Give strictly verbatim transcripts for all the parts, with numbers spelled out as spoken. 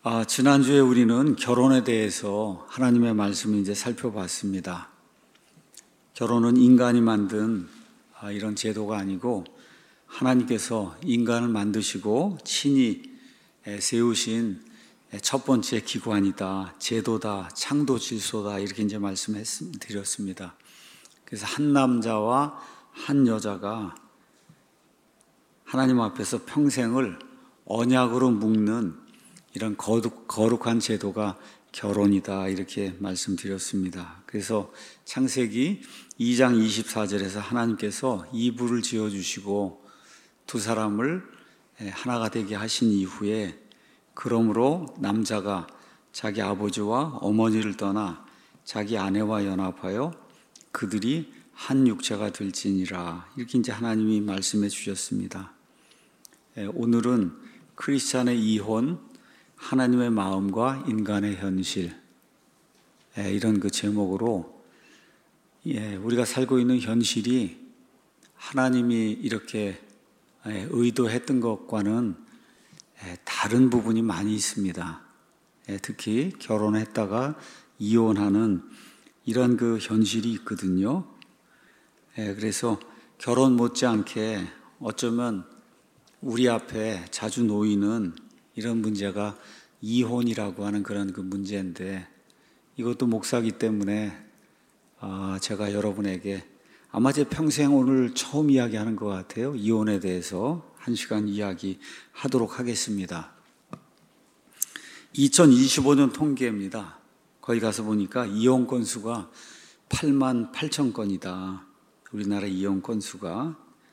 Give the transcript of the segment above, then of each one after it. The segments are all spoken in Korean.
아, 지난주에 우리는 결혼에 대해서 하나님의 말씀을 이제 살펴봤습니다. 결혼은 인간이 만든 아, 이런 제도가 아니고 하나님께서 인간을 만드시고 친히 세우신 첫 번째 기관이다, 제도다, 창조 질서다, 이렇게 이제 말씀드렸습니다. 그래서 한 남자와 한 여자가 하나님 앞에서 평생을 언약으로 묶는 이런 거룩, 거룩한 제도가 결혼이다, 이렇게 말씀드렸습니다. 그래서 창세기 이 장 이십사 절에서 하나님께서 이불을 지어주시고 두 사람을 하나가 되게 하신 이후에 그러므로 남자가 자기 아버지와 어머니를 떠나 자기 아내와 연합하여 그들이 한 육체가 될지니라, 이렇게 이제 하나님이 말씀해 주셨습니다. 오늘은 크리스찬의 이혼, 하나님의 마음과 인간의 현실, 이런 그 제목으로 우리가 살고 있는 현실이 하나님이 이렇게 의도했던 것과는 다른 부분이 많이 있습니다. 특히 결혼했다가 이혼하는 이런 그 현실이 있거든요. 그래서 결혼 못지않게 어쩌면 우리 앞에 자주 놓이는 이런 문제가 이혼이라고 하는 그런 그 문제인데, 이것도 목사기 때문에 제가 여러분에게 아마 제 평생 오늘 처음 이야기하는 것 같아요. 이혼에 대해서 한 시간 이야기하도록 하겠습니다. 이천이십오 년 통계입니다. 거기 가서 보니까 이혼 건수가 팔만 팔천 건이다. 우리나라 이혼 건수가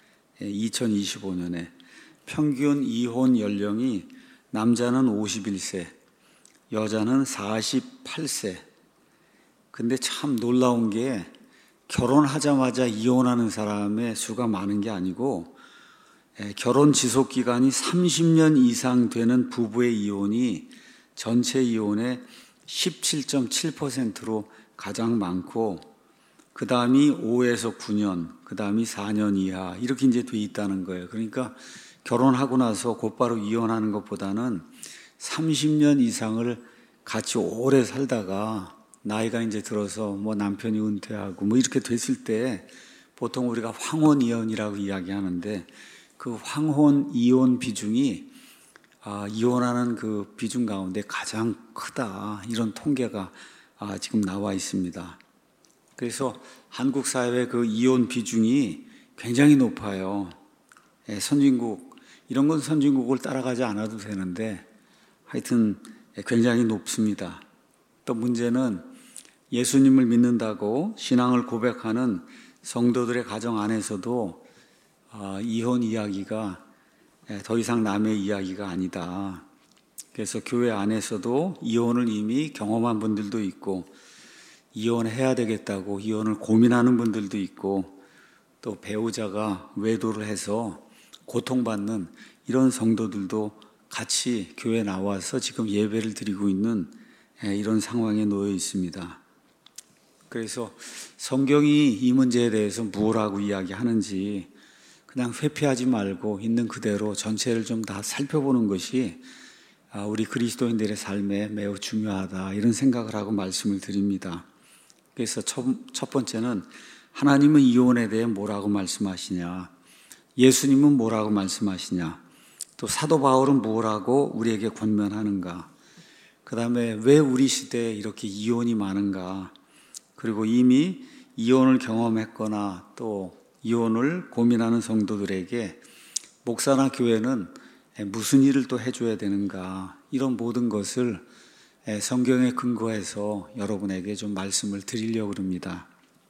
이천이십오 년에 평균 이혼 연령이 남자는 오십일 세, 여자는 사십팔 세. 근데 참 놀라운 게 결혼하자마자 이혼하는 사람의 수가 많은 게 아니고 결혼 지속 기간이 삼십 년 이상 되는 부부의 이혼이 전체 이혼의 십칠 점 칠 퍼센트로 가장 많고, 그 다음이 오에서 구 년, 그 다음이 사 년 이하, 이렇게 이제 돼 있다는 거예요. 그러니까 결혼하고 나서 곧바로 이혼하는 것보다는 삼십 년 이상을 같이 오래 살다가 나이가 이제 들어서 뭐 남편이 은퇴하고 뭐 이렇게 됐을 때 보통 우리가 황혼 이혼이라고 이야기하는데, 그 황혼 이혼 비중이 아, 이혼하는 그 비중 가운데 가장 크다, 이런 통계가 아, 지금 나와 있습니다. 그래서 한국 사회의 그 이혼 비중이 굉장히 높아요. 예, 선진국, 이런 건 선진국을 따라가지 않아도 되는데 하여튼 굉장히 높습니다. 또 문제는 예수님을 믿는다고 신앙을 고백하는 성도들의 가정 안에서도 아, 이혼 이야기가 더 이상 남의 이야기가 아니다. 그래서 교회 안에서도 이혼을 이미 경험한 분들도 있고, 이혼해야 되겠다고 이혼을 고민하는 분들도 있고, 또 배우자가 외도를 해서 고통받는 이런 성도들도 같이 교회에 나와서 지금 예배를 드리고 있는 이런 상황에 놓여 있습니다. 그래서 성경이 이 문제에 대해서 무엇라고 이야기하는지 그냥 회피하지 말고 있는 그대로 전체를 좀 다 살펴보는 것이 우리 그리스도인들의 삶에 매우 중요하다, 이런 생각을 하고 말씀을 드립니다. 그래서 첫, 첫 번째는 하나님은 이혼에 대해 뭐라고 말씀하시냐, 예수님은 뭐라고 말씀하시냐, 또 사도 바울은 뭐라고 우리에게 권면하는가, 그 다음에 왜 우리 시대에 이렇게 이혼이 많은가, 그리고 이미 이혼을 경험했거나 또 이혼을 고민하는 성도들에게 목사나 교회는 무슨 일을 또 해줘야 되는가, 이런 모든 것을 성경에 근거해서 여러분에게 좀 말씀을 드리려고 합니다.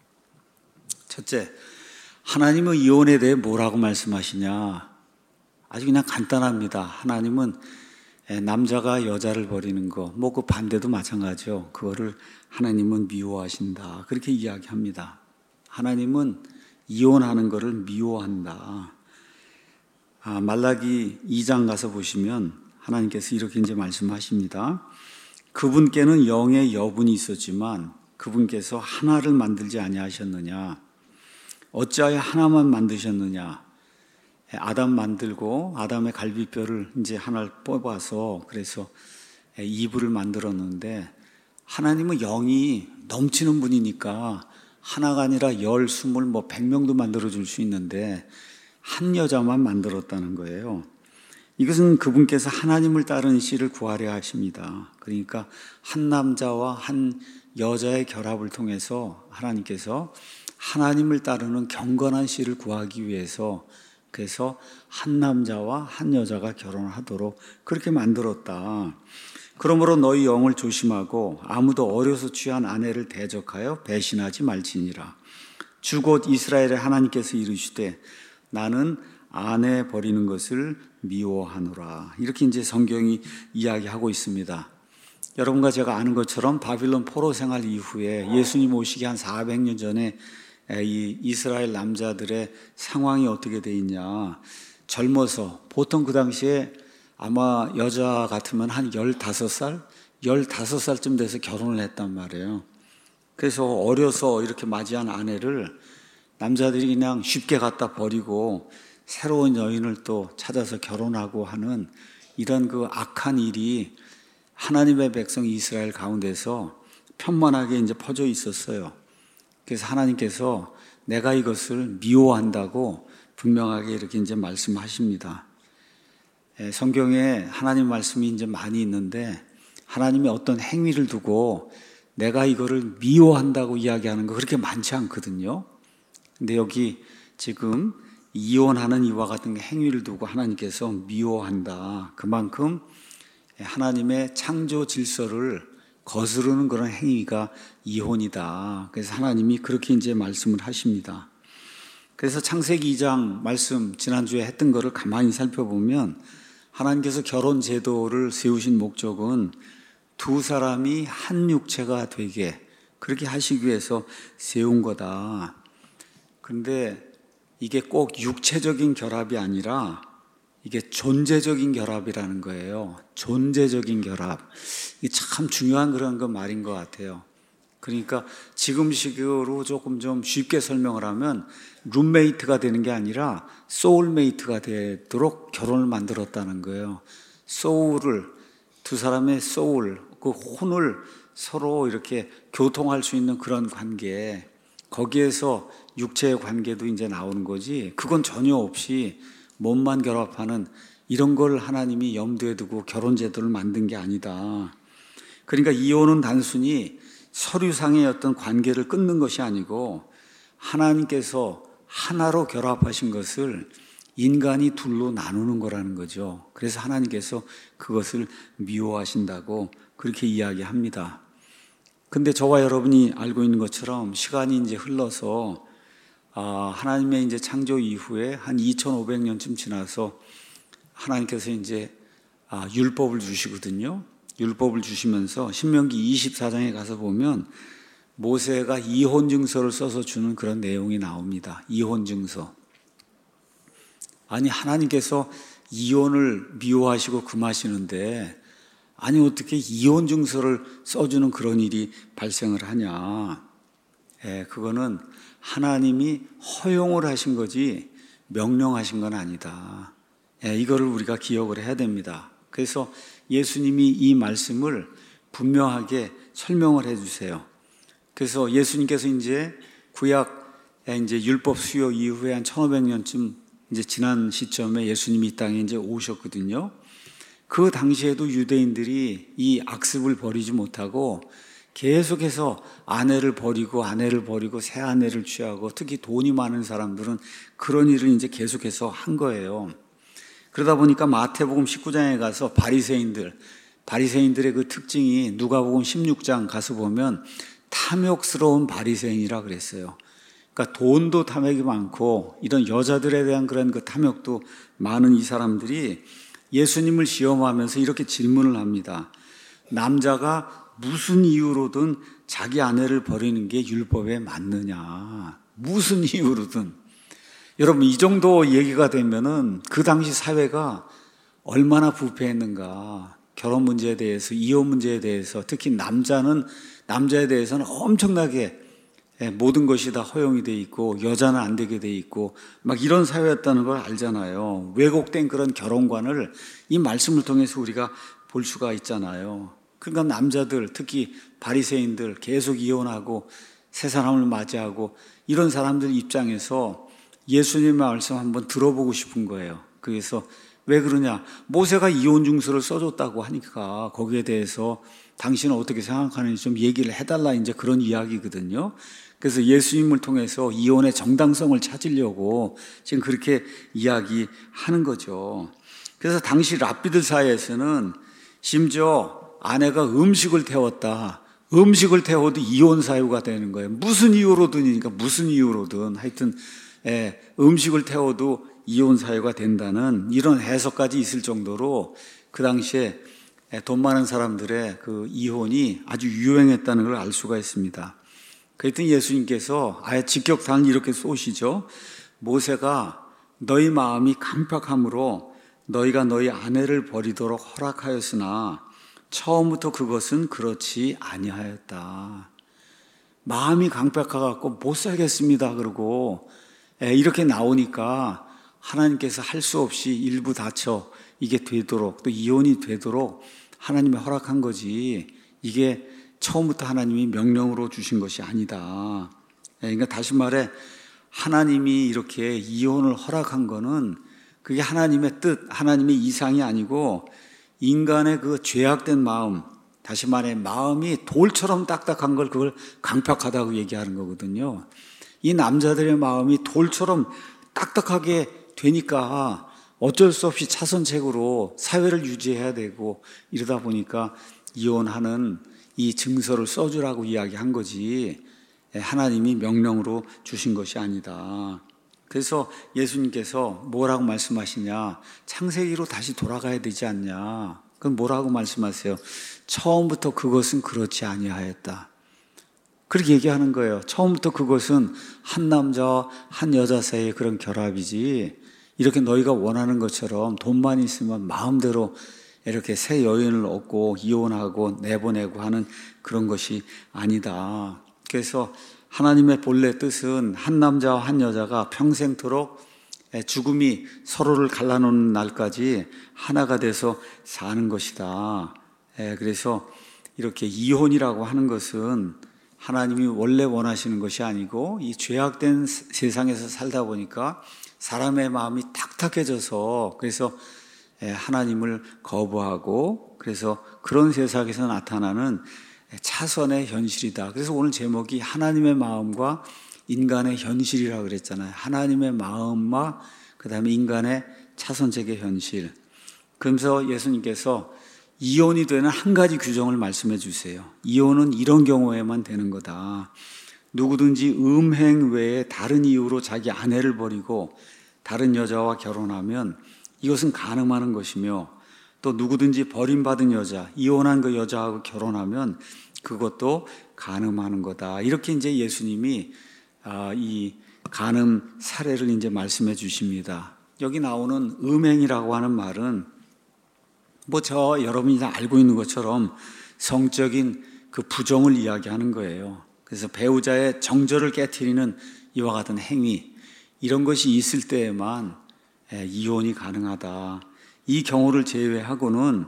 첫째, 하나님은 이혼에 대해 뭐라고 말씀하시냐? 아주 그냥 간단합니다. 하나님은 남자가 여자를 버리는 거, 뭐 그 반대도 마찬가지죠. 그거를 하나님은 미워하신다, 그렇게 이야기합니다. 하나님은 이혼하는 것을 미워한다. 아, 말라기 이 장 가서 보시면 하나님께서 이렇게 이제 말씀하십니다. 그분께는 영의 여분이 있었지만 그분께서 하나를 만들지 아니하셨느냐? 어찌하여 하나만 만드셨느냐? 아담 만들고 아담의 갈비뼈를 이제 하나를 뽑아서 그래서 이불을 만들었는데 하나님은 영이 넘치는 분이니까 하나가 아니라 열, 스물, 뭐 백 명도 만들어줄 수 있는데 한 여자만 만들었다는 거예요. 이것은 그분께서 하나님을 따르는 씨를 구하려 하십니다. 그러니까 한 남자와 한 여자의 결합을 통해서 하나님께서 하나님을 따르는 경건한 씨를 구하기 위해서 그래서 한 남자와 한 여자가 결혼하도록 그렇게 만들었다. 그러므로 너희 영을 조심하고 아무도 어려서 취한 아내를 대적하여 배신하지 말지니라. 주 곧 이스라엘의 하나님께서 이르시되 나는 아내 버리는 것을 미워하노라. 이렇게 이제 성경이 이야기하고 있습니다. 여러분과 제가 아는 것처럼 바빌론 포로 생활 이후에 예수님 오시기 한 사백 년 전에 이 이스라엘 남자들의 상황이 어떻게 돼 있냐. 젊어서 보통 그 당시에 아마 여자 같으면 한 열다섯 살, 열다섯 살쯤 돼서 결혼을 했단 말이에요. 그래서 어려서 이렇게 맞이한 아내를 남자들이 그냥 쉽게 갖다 버리고 새로운 여인을 또 찾아서 결혼하고 하는 이런 그 악한 일이 하나님의 백성 이스라엘 가운데서 편만하게 이제 퍼져 있었어요. 그래서 하나님께서 내가 이것을 미워한다고 분명하게 이렇게 이제 말씀하십니다. 성경에 하나님 말씀이 이제 많이 있는데 하나님의 어떤 행위를 두고 내가 이거를 미워한다고 이야기하는 거 그렇게 많지 않거든요. 근데 여기 지금 이혼하는 이와 같은 행위를 두고 하나님께서 미워한다. 그만큼 하나님의 창조 질서를 거스르는 그런 행위가 이혼이다. 그래서 하나님이 그렇게 이제 말씀을 하십니다. 그래서 창세기 이 장 말씀 지난주에 했던 거를 가만히 살펴보면 하나님께서 결혼 제도를 세우신 목적은 두 사람이 한 육체가 되게 그렇게 하시기 위해서 세운 거다. 그런데 이게 꼭 육체적인 결합이 아니라 이게 존재적인 결합이라는 거예요. 존재적인 결합. 이게 참 중요한 그런 그 말인 것 같아요. 그러니까 지금식으로 조금 좀 쉽게 설명을 하면 룸메이트가 되는 게 아니라 소울메이트가 되도록 결혼을 만들었다는 거예요. 소울을, 두 사람의 소울, 그 혼을 서로 이렇게 교통할 수 있는 그런 관계, 거기에서 육체의 관계도 이제 나오는 거지, 그건 전혀 없이 몸만 결합하는 이런 걸 하나님이 염두에 두고 결혼 제도를 만든 게 아니다. 그러니까 이혼은 단순히 서류상의 어떤 관계를 끊는 것이 아니고 하나님께서 하나로 결합하신 것을 인간이 둘로 나누는 거라는 거죠. 그래서 하나님께서 그것을 미워하신다고 그렇게 이야기합니다. 근데 저와 여러분이 알고 있는 것처럼 시간이 이제 흘러서 하나님의 이제 창조 이후에 한 이천오백 년쯤 지나서 하나님께서 이제 율법을 주시거든요. 율법을 주시면서 신명기 이십사 장에 가서 보면 모세가 이혼 증서를 써서 주는 그런 내용이 나옵니다. 이혼 증서. 아니 하나님께서 이혼을 미워하시고 금하시는데 아니 어떻게 이혼 증서를 써주는 그런 일이 발생을 하냐. 예, 그거는 하나님이 허용을 하신 거지 명령하신 건 아니다. 예, 이거를 우리가 기억을 해야 됩니다. 그래서 예수님이 이 말씀을 분명하게 설명을 해 주세요. 그래서 예수님께서 이제 구약 이제 율법 수요 이후에 한 천오백 년쯤 이제 지난 시점에 예수님이 이 땅에 이제 오셨거든요. 그 당시에도 유대인들이 이 악습을 버리지 못하고 계속해서 아내를 버리고 아내를 버리고 새 아내를 취하고 특히 돈이 많은 사람들은 그런 일을 이제 계속해서 한 거예요. 그러다 보니까 마태복음 십구 장에 가서 바리새인들, 바리새인들의 그 특징이 누가복음 십육 장 가서 보면 탐욕스러운 바리새인이라 그랬어요. 그러니까 돈도 탐욕이 많고 이런 여자들에 대한 그런 그 탐욕도 많은 이 사람들이 예수님을 시험하면서 이렇게 질문을 합니다. 남자가 무슨 이유로든 자기 아내를 버리는 게 율법에 맞느냐? 무슨 이유로든. 여러분 이 정도 얘기가 되면은 그 당시 사회가 얼마나 부패했는가. 결혼 문제에 대해서, 이혼 문제에 대해서, 특히 남자는 남자에 대해서는 엄청나게 모든 것이 다 허용이 돼 있고 여자는 안 되게 돼 있고 막 이런 사회였다는 걸 알잖아요. 왜곡된 그런 결혼관을 이 말씀을 통해서 우리가 볼 수가 있잖아요. 그러니까 남자들, 특히 바리새인들 계속 이혼하고 새 사람을 맞이하고 이런 사람들 입장에서 예수님의 말씀 한번 들어보고 싶은 거예요. 그래서 왜 그러냐? 모세가 이혼 증서를 써줬다고 하니까 거기에 대해서 당신은 어떻게 생각하는지 좀 얘기를 해달라, 이제 그런 이야기거든요. 그래서 예수님을 통해서 이혼의 정당성을 찾으려고 지금 그렇게 이야기하는 거죠. 그래서 당시 랍비들 사이에서는 심지어 아내가 음식을 태웠다, 음식을 태워도 이혼 사유가 되는 거예요. 무슨 이유로든이니까 무슨 이유로든 하여튼 예, 음식을 태워도 이혼 사유가 된다는 이런 해석까지 있을 정도로 그 당시에 돈 많은 사람들의 그 이혼이 아주 유행했다는 걸 알 수가 있습니다. 그랬더니 예수님께서 아예 직격탄을 이렇게 쏘시죠. 모세가 너희 마음이 강팍함으로 너희가 너희 아내를 버리도록 허락하였으나 처음부터 그것은 그렇지 아니하였다. 마음이 강팍해갖고 못 살겠습니다 그러고 이렇게 나오니까 하나님께서 할 수 없이 일부 다쳐 이게 되도록, 또 이혼이 되도록 하나님이 허락한 거지, 이게 처음부터 하나님이 명령으로 주신 것이 아니다. 그러니까 다시 말해 하나님이 이렇게 이혼을 허락한 거는 그게 하나님의 뜻, 하나님의 이상이 아니고 인간의 그 죄악된 마음, 다시 말해 마음이 돌처럼 딱딱한 걸 그걸 강팍하다고 얘기하는 거거든요. 이 남자들의 마음이 돌처럼 딱딱하게 되니까 어쩔 수 없이 차선책으로 사회를 유지해야 되고 이러다 보니까 이혼하는 이 증서를 써주라고 이야기한 거지 하나님이 명령으로 주신 것이 아니다. 그래서 예수님께서 뭐라고 말씀하시냐? 창세기로 다시 돌아가야 되지 않냐? 그럼 뭐라고 말씀하세요? 처음부터 그것은 그렇지 아니하였다. 그렇게 얘기하는 거예요. 처음부터 그것은 한 남자와 한 여자 사이의 그런 결합이지, 이렇게 너희가 원하는 것처럼 돈만 있으면 마음대로 이렇게 새 여인을 얻고 이혼하고 내보내고 하는 그런 것이 아니다. 그래서 하나님의 본래 뜻은 한 남자와 한 여자가 평생토록 죽음이 서로를 갈라놓는 날까지 하나가 돼서 사는 것이다. 그래서 이렇게 이혼이라고 하는 것은 하나님이 원래 원하시는 것이 아니고 이 죄악된 세상에서 살다 보니까 사람의 마음이 탁탁해져서 그래서 하나님을 거부하고 그래서 그런 세상에서 나타나는 차선의 현실이다. 그래서 오늘 제목이 하나님의 마음과 인간의 현실이라고 그랬잖아요. 하나님의 마음과 그 다음에 인간의 차선책의 현실. 그러면서 예수님께서 이혼이 되는 한 가지 규정을 말씀해 주세요. 이혼은 이런 경우에만 되는 거다. 누구든지 음행 외에 다른 이유로 자기 아내를 버리고 다른 여자와 결혼하면 이것은 가늠하는 것이며, 또 누구든지 버림받은 여자, 이혼한 그 여자하고 결혼하면 그것도 가늠하는 거다. 이렇게 이제 예수님이 이 가늠 사례를 이제 말씀해 주십니다. 여기 나오는 음행이라고 하는 말은 뭐 저 여러분이 다 알고 있는 것처럼 성적인 그 부정을 이야기하는 거예요. 그래서 배우자의 정절을 깨트리는 이와 같은 행위, 이런 것이 있을 때에만 이혼이 가능하다. 이 경우를 제외하고는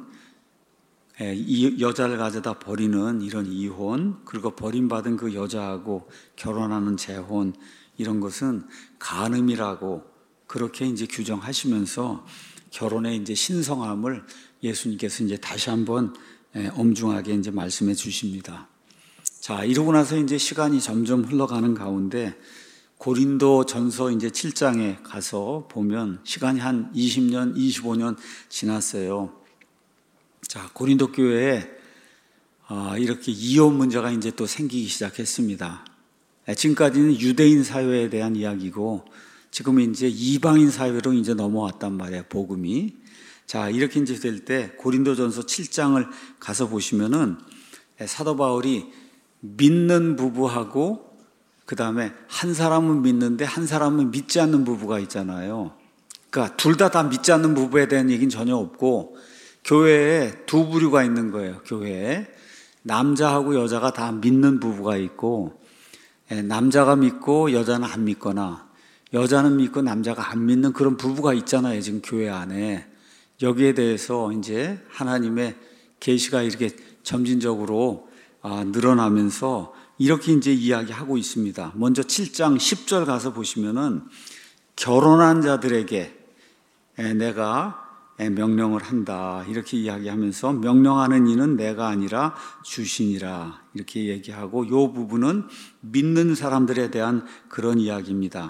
이 여자를 가져다 버리는 이런 이혼, 그리고 버림받은 그 여자하고 결혼하는 재혼, 이런 것은 간음이라고 그렇게 이제 규정하시면서 결혼의 이제 신성함을 예수님께서 이제 다시 한번 엄중하게 이제 말씀해 주십니다. 자, 이러고 나서 이제 시간이 점점 흘러가는 가운데 고린도 전서 이제 칠 장에 가서 보면 시간이 한 이십 년, 이십오 년 지났어요. 자, 고린도 교회에 이렇게 이혼 문제가 이제 또 생기기 시작했습니다. 지금까지는 유대인 사회에 대한 이야기고 지금은 이제 이방인 사회로 이제 넘어왔단 말이에요, 복음이. 자, 이렇게 이제 될 때 고린도전서 칠 장을 가서 보시면은 사도 바울이 믿는 부부하고 그 다음에 한 사람은 믿는데 한 사람은 믿지 않는 부부가 있잖아요. 그러니까 둘 다 다 믿지 않는 부부에 대한 얘기는 전혀 없고 교회에 두 부류가 있는 거예요. 교회에 남자하고 여자가 다 믿는 부부가 있고, 남자가 믿고 여자는 안 믿거나 여자는 믿고 남자가 안 믿는 그런 부부가 있잖아요, 지금 교회 안에. 여기에 대해서 이제 하나님의 계시가 이렇게 점진적으로 아, 늘어나면서 이렇게 이제 이야기하고 있습니다. 먼저 칠 장 십 절 가서 보시면은 결혼한 자들에게 내가 명령을 한다 이렇게 이야기하면서 명령하는 이는 내가 아니라 주시니라 이렇게 얘기하고, 이 부분은 믿는 사람들에 대한 그런 이야기입니다.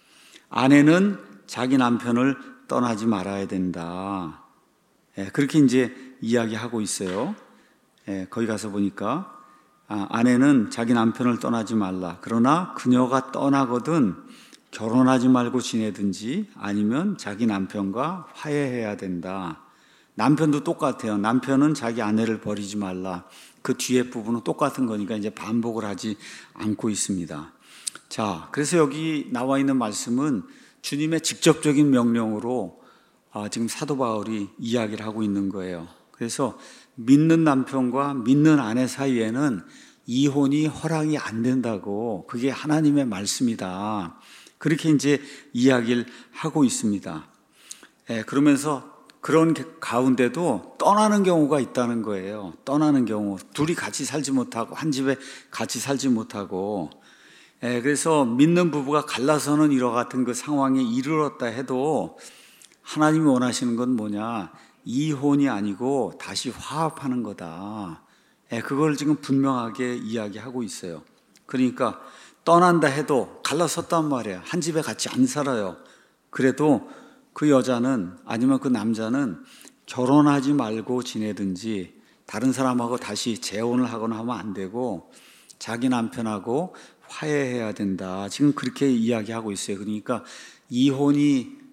아내는 자기 남편을 떠나지 말아야 된다. 그렇게 이제 이야기하고 있어요. 거기 가서 보니까 아내는 자기 남편을 떠나지 말라. 그러나 그녀가 떠나거든 결혼하지 말고 지내든지 아니면 자기 남편과 화해해야 된다. 남편도 똑같아요. 남편은 자기 아내를 버리지 말라. 그 뒤에 부분은 똑같은 거니까 이제 반복을 하지 않고 있습니다. 자, 그래서 여기 나와 있는 말씀은 주님의 직접적인 명령으로 지금 사도 바울이 이야기를 하고 있는 거예요. 그래서 믿는 남편과 믿는 아내 사이에는 이혼이 허락이 안 된다고, 그게 하나님의 말씀이다. 그렇게 이제 이야기를 하고 있습니다. 예, 그러면서 그런 가운데도 떠나는 경우가 있다는 거예요. 떠나는 경우, 둘이 같이 살지 못하고 한 집에 같이 살지 못하고, 예, 그래서 믿는 부부가 갈라서는 이와 같은 그 상황에 이르렀다 해도 하나님이 원하시는 건 뭐냐? 이혼이 아니고 다시 화합하는 거다. 예, 그걸 지금 분명하게 이야기하고 있어요. 그러니까 떠난다 해도 갈라섰단 말이에요. 한 집에 같이 안 살아요. 그래도 그 여자는 아니면 그 남자는 결혼하지 말고 지내든지 다른 사람하고 다시 재혼을 하거나 하면 안 되고 자기 남편하고 화해해야 된다. 지금 그렇게 이야기하고 있어요. 그러니까 이혼이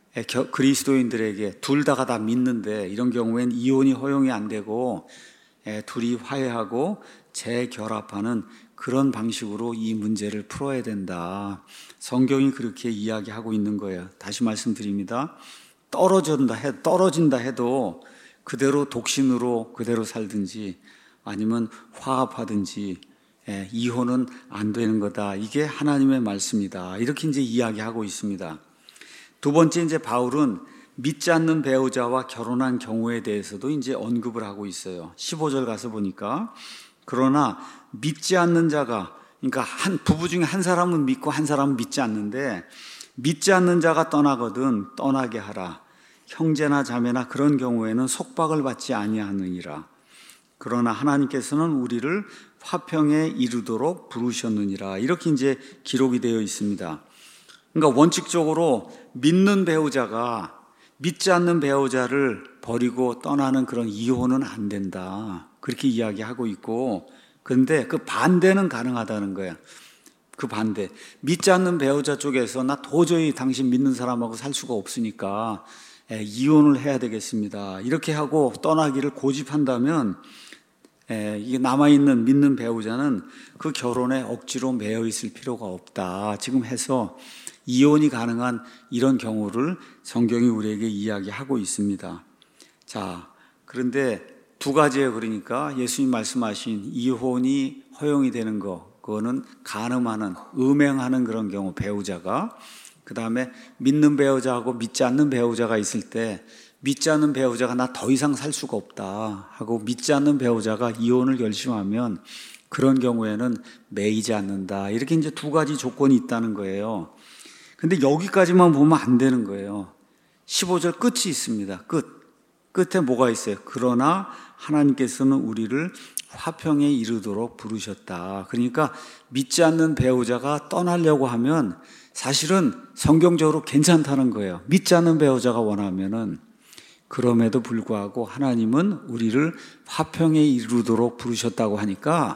그리스도인들에게 둘 다가 다 믿는데 이런 경우엔 이혼이 허용이 안 되고 둘이 화해하고 재결합하는 그런 방식으로 이 문제를 풀어야 된다. 성경이 그렇게 이야기하고 있는 거예요. 다시 말씀드립니다. 떨어진다 해 떨어진다 해도 그대로 독신으로 그대로 살든지 아니면 화합하든지 예, 이혼은 안 되는 거다. 이게 하나님의 말씀이다. 이렇게 이제 이야기하고 있습니다. 두 번째, 이제 바울은 믿지 않는 배우자와 결혼한 경우에 대해서도 이제 언급을 하고 있어요. 십오 절 가서 보니까 그러나 믿지 않는 자가, 그러니까 한 부부 중에 한 사람은 믿고 한 사람은 믿지 않는데 믿지 않는 자가 떠나거든 떠나게 하라. 형제나 자매나 그런 경우에는 속박을 받지 아니하느니라. 그러나 하나님께서는 우리를 화평에 이르도록 부르셨느니라. 이렇게 이제 기록이 되어 있습니다. 그러니까 원칙적으로 믿는 배우자가 믿지 않는 배우자를 버리고 떠나는 그런 이혼은 안 된다. 그렇게 이야기하고 있고, 그런데 그 반대는 가능하다는 거예요. 그 반대. 믿지 않는 배우자 쪽에서 나 도저히 당신 믿는 사람하고 살 수가 없으니까 에, 이혼을 해야 되겠습니다. 이렇게 하고 떠나기를 고집한다면 에, 이게 남아있는 믿는 배우자는 그 결혼에 억지로 매여 있을 필요가 없다. 지금 해서 이혼이 가능한 이런 경우를 성경이 우리에게 이야기하고 있습니다. 자, 그런데 두 가지예요. 그러니까 예수님 말씀하신 이혼이 허용이 되는 거, 그거는 간음하는, 음행하는 그런 경우 배우자가, 그 다음에 믿는 배우자하고 믿지 않는 배우자가 있을 때 믿지 않는 배우자가 나 더 이상 살 수가 없다 하고 믿지 않는 배우자가 이혼을 결심하면 그런 경우에는 매이지 않는다. 이렇게 이제 두 가지 조건이 있다는 거예요. 근데 여기까지만 보면 안 되는 거예요. 십오 절 끝이 있습니다. 끝. 끝에 뭐가 있어요? 그러나 하나님께서는 우리를 화평에 이르도록 부르셨다. 그러니까 믿지 않는 배우자가 떠나려고 하면 사실은 성경적으로 괜찮다는 거예요. 믿지 않는 배우자가 원하면은. 그럼에도 불구하고 하나님은 우리를 화평에 이르도록 부르셨다고 하니까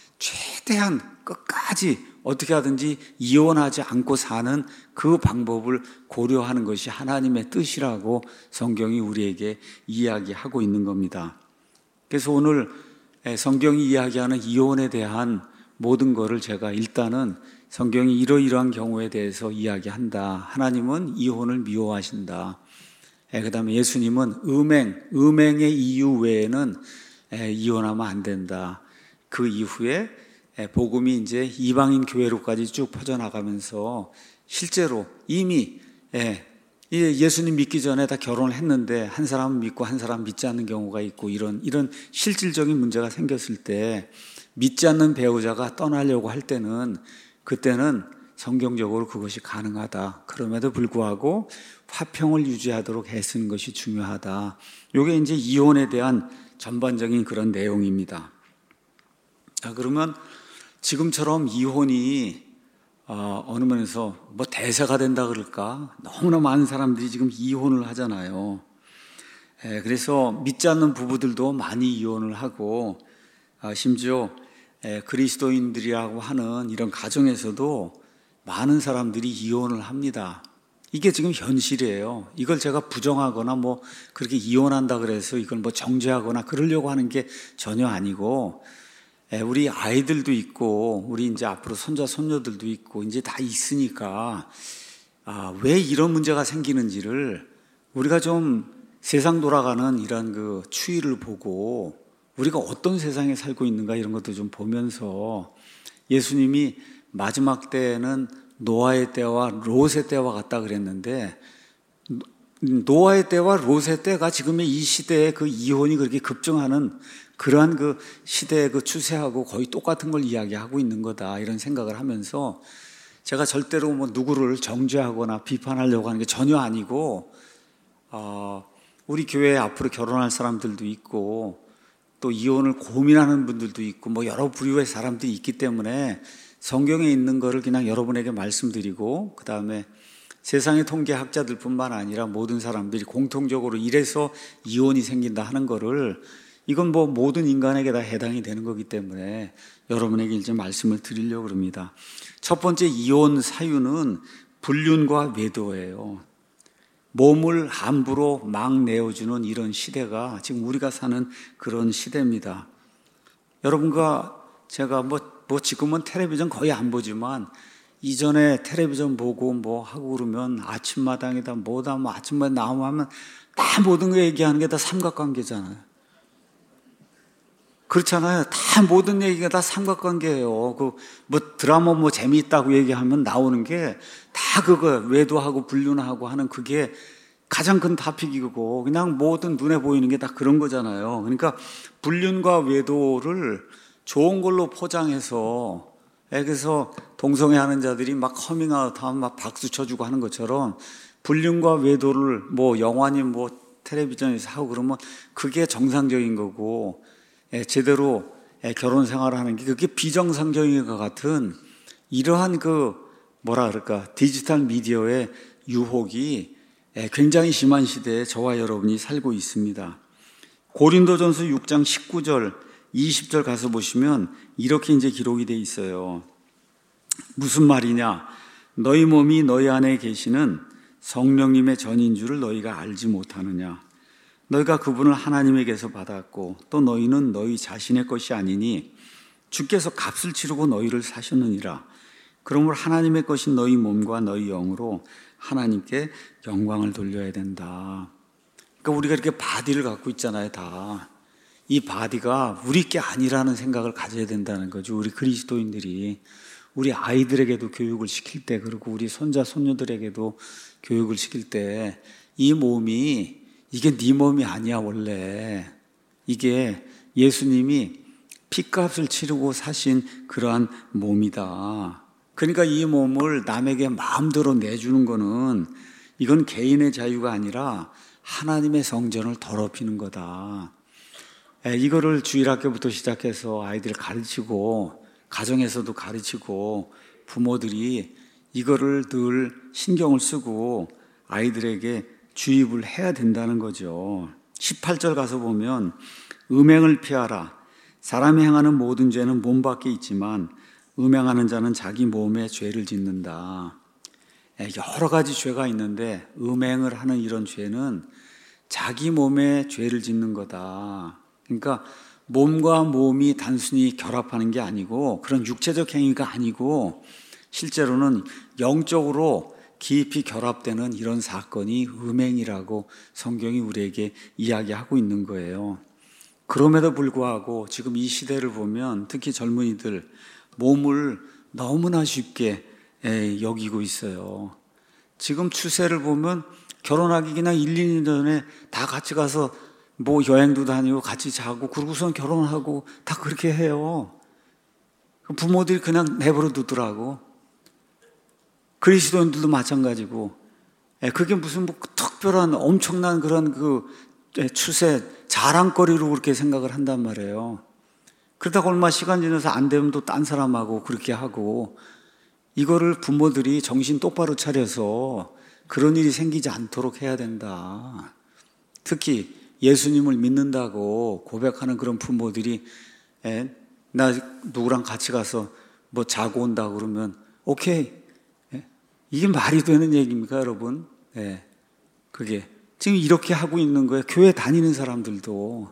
최대한 끝까지 어떻게 하든지 이혼하지 않고 사는 그 방법을 고려하는 것이 하나님의 뜻이라고 성경이 우리에게 이야기하고 있는 겁니다. 그래서 오늘 성경이 이야기하는 이혼에 대한 모든 것을 제가 일단은 성경이 이러이러한 경우에 대해서 이야기한다. 하나님은 이혼을 미워하신다. 그 다음에 예수님은 음행, 음행의 이유 외에는 이혼하면 안 된다. 그 이후에 복음이 이제 이방인 교회로까지 쭉 퍼져나가면서 실제로 이미 예수님 믿기 전에 다 결혼을 했는데 한 사람은 믿고 한 사람은 믿지 않는 경우가 있고 이런 이런 실질적인 문제가 생겼을 때 믿지 않는 배우자가 떠나려고 할 때는 그때는 성경적으로 그것이 가능하다. 그럼에도 불구하고 화평을 유지하도록 애쓰는 것이 중요하다. 이게 이제 이혼에 대한 전반적인 그런 내용입니다. 자, 그러면 지금처럼 이혼이 어, 어느 면에서 뭐 대세가 된다 그럴까? 너무나 많은 사람들이 지금 이혼을 하잖아요. 에, 그래서 믿지 않는 부부들도 많이 이혼을 하고 아, 심지어 에, 그리스도인들이라고 하는 이런 가정에서도 많은 사람들이 이혼을 합니다. 이게 지금 현실이에요. 이걸 제가 부정하거나 뭐 그렇게 이혼한다 그래서 이걸 뭐 정죄하거나 그러려고 하는 게 전혀 아니고 우리 아이들도 있고 우리 이제 앞으로 손자 손녀들도 있고 이제 다 있으니까 아, 왜 이런 문제가 생기는지를 우리가 좀 세상 돌아가는 이런 그 추이를 보고 우리가 어떤 세상에 살고 있는가 이런 것도 좀 보면서 예수님이 마지막 때에는 노아의 때와 롯의 때와 같다 그랬는데 노아의 때와 롯의 때가 지금의 이 시대의 그 이혼이 그렇게 급증하는 그러한 그 시대의 그 추세하고 거의 똑같은 걸 이야기하고 있는 거다 이런 생각을 하면서 제가 절대로 뭐 누구를 정죄하거나 비판하려고 하는 게 전혀 아니고 어, 우리 교회에 앞으로 결혼할 사람들도 있고 또 이혼을 고민하는 분들도 있고 뭐 여러 부류의 사람들이 있기 때문에 성경에 있는 거를 그냥 여러분에게 말씀드리고 그 다음에 세상의 통계학자들뿐만 아니라 모든 사람들이 공통적으로 이래서 이혼이 생긴다 하는 거를 이건 뭐 모든 인간에게 다 해당이 되는 거기 때문에 여러분에게 이제 말씀을 드리려고 합니다. 첫 번째 이혼 사유는 불륜과 외도예요. 몸을 함부로 막 내어주는 이런 시대가 지금 우리가 사는 그런 시대입니다. 여러분과 제가 뭐, 뭐 지금은 텔레비전 거의 안 보지만 이전에 텔레비전 보고 뭐 하고 그러면 아침마당이다 뭐다 뭐 아침마당 나오면 다 모든 거 얘기하는 게 다 삼각관계잖아요. 그렇잖아요. 다 모든 얘기가 다 삼각관계예요. 그 뭐 드라마 뭐 재미있다고 얘기하면 나오는 게 다 그거 외도하고 불륜하고 하는 그게 가장 큰 토픽이고 그냥 모든 눈에 보이는 게 다 그런 거잖아요. 그러니까 불륜과 외도를 좋은 걸로 포장해서 그래서 동성애하는 자들이 막 커밍아웃하면 막 박수 쳐주고 하는 것처럼 불륜과 외도를 뭐 영화니 뭐 텔레비전에서 하고 그러면 그게 정상적인 거고 제대로 결혼 생활을 하는 게 그게 비정상적인 것 같은 이러한 그 뭐라 그럴까 디지털 미디어의 유혹이 굉장히 심한 시대에 저와 여러분이 살고 있습니다. 고린도전서 육 장 십구 절 이십 절 가서 보시면 이렇게 이제 기록이 돼 있어요. 무슨 말이냐? 너희 몸이 너희 안에 계시는 성령님의 전인 줄을 너희가 알지 못하느냐? 너희가 그분을 하나님에게서 받았고 또 너희는 너희 자신의 것이 아니니 주께서 값을 치르고 너희를 사셨느니라. 그러므로 하나님의 것인 너희 몸과 너희 영으로 하나님께 영광을 돌려야 된다. 그러니까 우리가 이렇게 바디를 갖고 있잖아요, 다. 이 바디가 우리 게 아니라는 생각을 가져야 된다는 거죠. 우리 그리스도인들이 우리 아이들에게도 교육을 시킬 때 그리고 우리 손자 손녀들에게도 교육을 시킬 때 이 몸이 이게 네 몸이 아니야 원래. 이게 예수님이 피값을 치르고 사신 그러한 몸이다. 그러니까 이 몸을 남에게 마음대로 내주는 거는 이건 개인의 자유가 아니라 하나님의 성전을 더럽히는 거다. 이거를 주일학교부터 시작해서 아이들을 가르치고 가정에서도 가르치고 부모들이 이거를 늘 신경을 쓰고 아이들에게 주입을 해야 된다는 거죠. 십팔 절 가서 보면 음행을 피하라. 사람이 행하는 모든 죄는 몸 밖에 있지만 음행하는 자는 자기 몸에 죄를 짓는다. 여러 가지 죄가 있는데 음행을 하는 이런 죄는 자기 몸에 죄를 짓는 거다. 그러니까 몸과 몸이 단순히 결합하는 게 아니고 그런 육체적 행위가 아니고 실제로는 영적으로 깊이 결합되는 이런 사건이 음행이라고 성경이 우리에게 이야기하고 있는 거예요. 그럼에도 불구하고 지금 이 시대를 보면 특히 젊은이들 몸을 너무나 쉽게 여기고 있어요. 지금 추세를 보면 결혼하기 그냥 일, 이 년 전에 다 같이 가서 뭐 여행도 다니고 같이 자고 그러고선 결혼하고 다 그렇게 해요. 부모들이 그냥 내버려 두더라고. 그리스도인들도 마찬가지고. 그게 무슨 뭐 특별한 엄청난 그런 그 추세, 자랑거리로 그렇게 생각을 한단 말이에요. 그러다가 얼마 시간 지나서 안 되면 또 딴 사람하고 그렇게 하고, 이거를 부모들이 정신 똑바로 차려서 그런 일이 생기지 않도록 해야 된다. 특히 예수님을 믿는다고 고백하는 그런 부모들이 에, 나 누구랑 같이 가서 뭐 자고 온다 그러면 오케이. 에? 이게 말이 되는 얘기입니까, 여러분? 에, 그게 지금 이렇게 하고 있는 거예요. 교회 다니는 사람들도.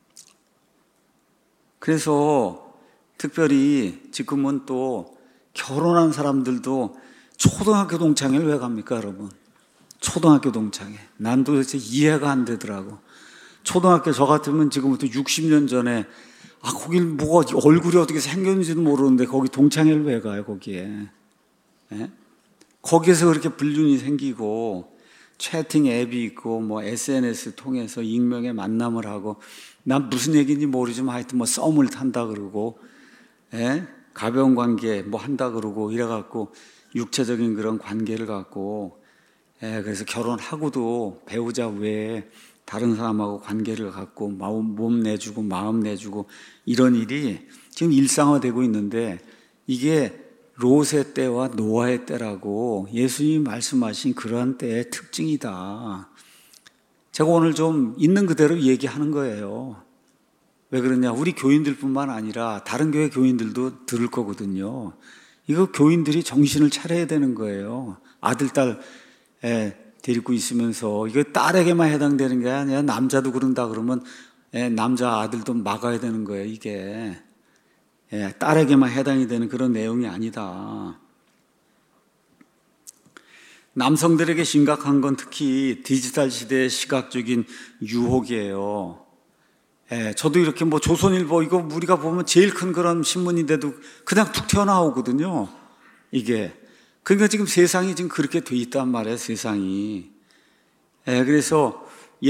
그래서 특별히 지금은 또 결혼한 사람들도 초등학교 동창회를 왜 갑니까, 여러분? 초등학교 동창회. 난 도대체 이해가 안 되더라고. 초등학교 저 같으면 지금부터 육십 년 전에 아, 거길 뭐가 얼굴이 어떻게 생겼는지도 모르는데 거기 동창회를 왜 가요, 거기에? 예? 거기에서 그렇게 불륜이 생기고 채팅 앱이 있고 뭐 에스엔에스 통해서 익명의 만남을 하고, 난 무슨 얘기인지 모르지만 하여튼 뭐 썸을 탄다 그러고, 예? 가벼운 관계 뭐 한다 그러고 이래갖고 육체적인 그런 관계를 갖고, 예, 그래서 결혼하고도 배우자 외에 다른 사람하고 관계를 갖고 마음, 몸 내주고 마음 내주고 이런 일이 지금 일상화되고 있는데, 이게 롯의 때와 노아의 때라고 예수님이 말씀하신 그러한 때의 특징이다. 제가 오늘 좀 있는 그대로 얘기하는 거예요. 왜 그러냐? 우리 교인들뿐만 아니라 다른 교회 교인들도 들을 거거든요. 이거 교인들이 정신을 차려야 되는 거예요. 아들, 딸 에, 데리고 있으면서 이거 딸에게만 해당되는 게 아니라 남자도 그런다 그러면 에, 남자 아들도 막아야 되는 거예요. 이게 에, 딸에게만 해당이 되는 그런 내용이 아니다. 남성들에게 심각한 건 특히 디지털 시대의 시각적인 유혹이에요. 예, 저도 이렇게 뭐 조선일보 이거 우리가 보면 제일 큰 그런 신문인데도 그냥 툭 튀어나오거든요. 이게. 그러니까 지금 세상이 지금 그렇게 돼 있단 말이에요, 세상이. 예, 그래서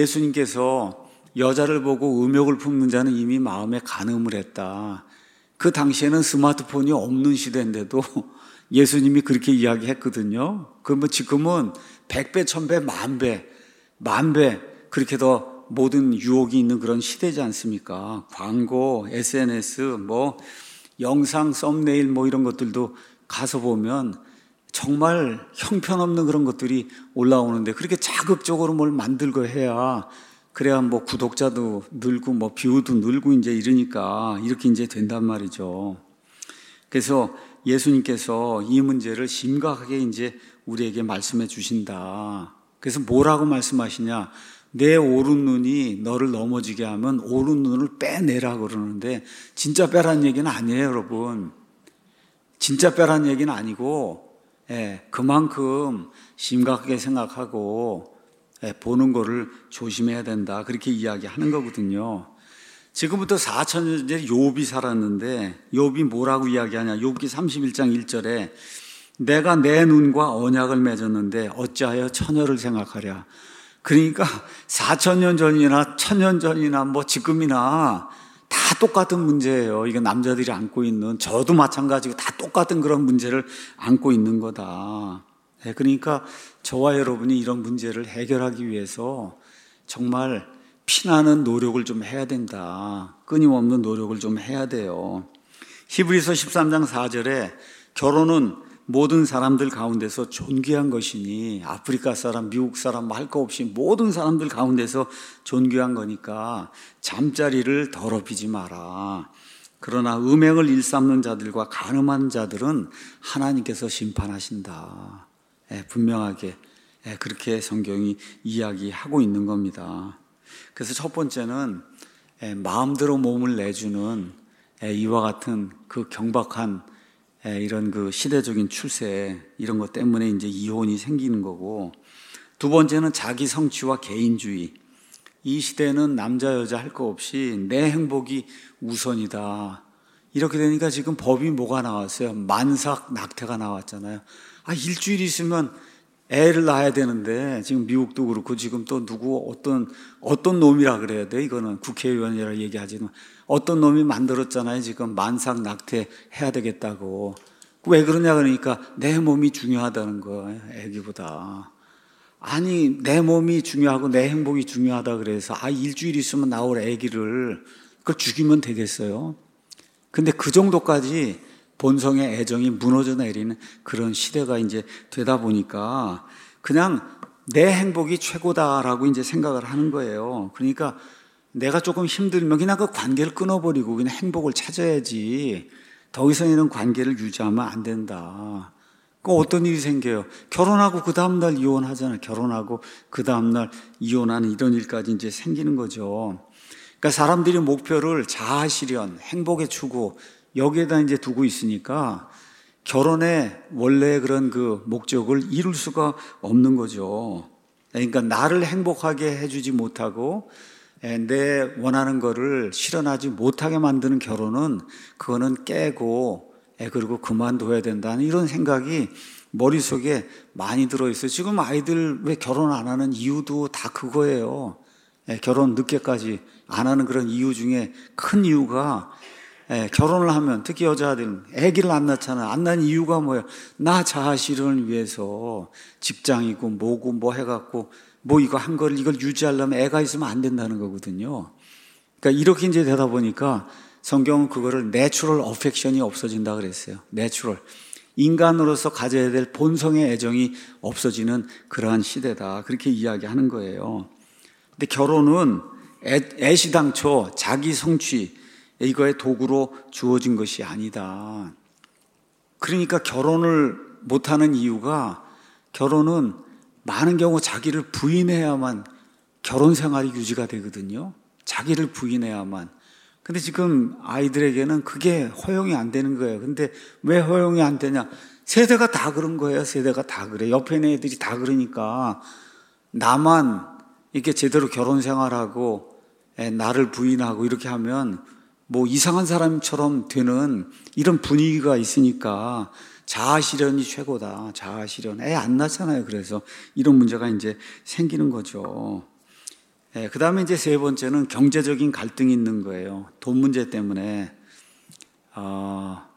예수님께서 여자를 보고 음욕을 품는 자는 이미 마음에 간음을 했다. 그 당시에는 스마트폰이 없는 시대인데도 예수님이 그렇게 이야기했거든요. 그러면 지금은 백 배, 천 배, 만 배, 만 배 그렇게 더 모든 유혹이 있는 그런 시대지 않습니까? 광고, 에스엔에스, 뭐 영상, 썸네일 뭐 이런 것들도 가서 보면 정말 형편없는 그런 것들이 올라오는데, 그렇게 자극적으로 뭘 만들고 해야 그래야 뭐 구독자도 늘고 뭐 뷰도 늘고 이제 이러니까 이렇게 이제 된단 말이죠. 그래서 예수님께서 이 문제를 심각하게 이제 우리에게 말씀해 주신다. 그래서 뭐라고 말씀하시냐? 내 오른 눈이 너를 넘어지게 하면 오른 눈을 빼내라 그러는데, 진짜 빼란 얘기는 아니에요, 여러분. 진짜 빼란 얘기는 아니고, 예, 그만큼 심각하게 생각하고 예, 보는 거를 조심해야 된다. 그렇게 이야기하는 거거든요. 지금부터 사천 년 전에 욥이 살았는데, 욥이 뭐라고 이야기하냐? 욥기 삼십일 장 일 절에 내가 내 눈과 언약을 맺었는데 어찌하여 처녀를 생각하랴. 그러니까 사천 년 전이나 천 년 전이나 뭐 지금이나 다 똑같은 문제예요. 이게 남자들이 안고 있는, 저도 마찬가지고 다 똑같은 그런 문제를 안고 있는 거다. 그러니까 저와 여러분이 이런 문제를 해결하기 위해서 정말 피나는 노력을 좀 해야 된다. 끊임없는 노력을 좀 해야 돼요. 히브리서 십삼 장 사 절에 결혼은 모든 사람들 가운데서 존귀한 것이니, 아프리카 사람, 미국 사람 할 거 없이 모든 사람들 가운데서 존귀한 거니까 잠자리를 더럽히지 마라. 그러나 음행을 일삼는 자들과 간음한 자들은 하나님께서 심판하신다. 예, 분명하게 예, 그렇게 성경이 이야기하고 있는 겁니다. 그래서 첫 번째는 예, 마음대로 몸을 내주는 예, 이와 같은 그 경박한 이런 그 시대적인 추세, 이런 것 때문에 이제 이혼이 생기는 거고, 두 번째는 자기 성취와 개인주의. 이 시대는 남자 여자 할 거 없이 내 행복이 우선이다. 이렇게 되니까 지금 법이 뭐가 나왔어요? 만삭 낙태가 나왔잖아요. 아, 일주일 있으면 애를 낳아야 되는데 지금 미국도 그렇고 지금 또 누구 어떤 어떤 놈이라 그래야 돼? 이거는 국회의원이라 얘기하지만 어떤 놈이 만들었잖아요. 지금 만삭 낙태해야 되겠다고. 왜 그러냐 그러니까 내 몸이 중요하다는 거예요. 애기보다. 아니 내 몸이 중요하고 내 행복이 중요하다 그래서 아 일주일 있으면 나올 애기를 그걸 죽이면 되겠어요? 근데 그 정도까지 본성의 애정이 무너져 내리는 그런 시대가 이제 되다 보니까 그냥 내 행복이 최고다라고 이제 생각을 하는 거예요. 그러니까 내가 조금 힘들면 그냥 그 관계를 끊어버리고 그냥 행복을 찾아야지 더 이상 이런 관계를 유지하면 안 된다. 그 어떤 일이 생겨요? 결혼하고 그 다음날 이혼하잖아요. 결혼하고 그 다음날 이혼하는 이런 일까지 이제 생기는 거죠. 그러니까 사람들이 목표를 자아 실현, 행복의 추구 여기에다 이제 두고 있으니까 결혼의 원래 그런 그 목적을 이룰 수가 없는 거죠. 그러니까 나를 행복하게 해주지 못하고 내 원하는 거를 실현하지 못하게 만드는 결혼은 그거는 깨고 그리고 그만둬야 된다는 이런 생각이 머릿속에 많이 들어있어요. 지금 아이들 왜 결혼 안 하는 이유도 다 그거예요. 결혼 늦게까지 안 하는 그런 이유 중에 큰 이유가 결혼을 하면 특히 여자들은 아기를 안 낳잖아요. 안 낳은 이유가 뭐예요? 나 자아 실현을 위해서 직장이고 뭐고 뭐 해갖고 뭐 이거 한 거를 이걸 유지하려면 애가 있으면 안 된다는 거거든요. 그러니까 이렇게 이제 되다 보니까 성경은 그거를 내추럴 어펙션이 없어진다 그랬어요. 내추럴. 인간으로서 가져야 될 본성의 애정이 없어지는 그러한 시대다. 그렇게 이야기하는 거예요. 근데 결혼은 애, 애시당초 자기 성취, 이거의 도구로 주어진 것이 아니다. 그러니까 결혼을 못하는 이유가 결혼은 많은 경우 자기를 부인해야만 결혼 생활이 유지가 되거든요. 자기를 부인해야만. 근데 지금 아이들에게는 그게 허용이 안 되는 거예요. 근데 왜 허용이 안 되냐? 세대가 다 그런 거예요. 세대가 다 그래. 옆에 있는 애들이 다 그러니까 나만 이렇게 제대로 결혼 생활하고 나를 부인하고 이렇게 하면 뭐 이상한 사람처럼 되는 이런 분위기가 있으니까 자아 실현이 최고다. 자아 실현. 애 안 낳잖아요. 그래서 이런 문제가 이제 생기는 거죠. 예, 그 다음에 이제 세 번째는 경제적인 갈등이 있는 거예요. 돈 문제 때문에. 아,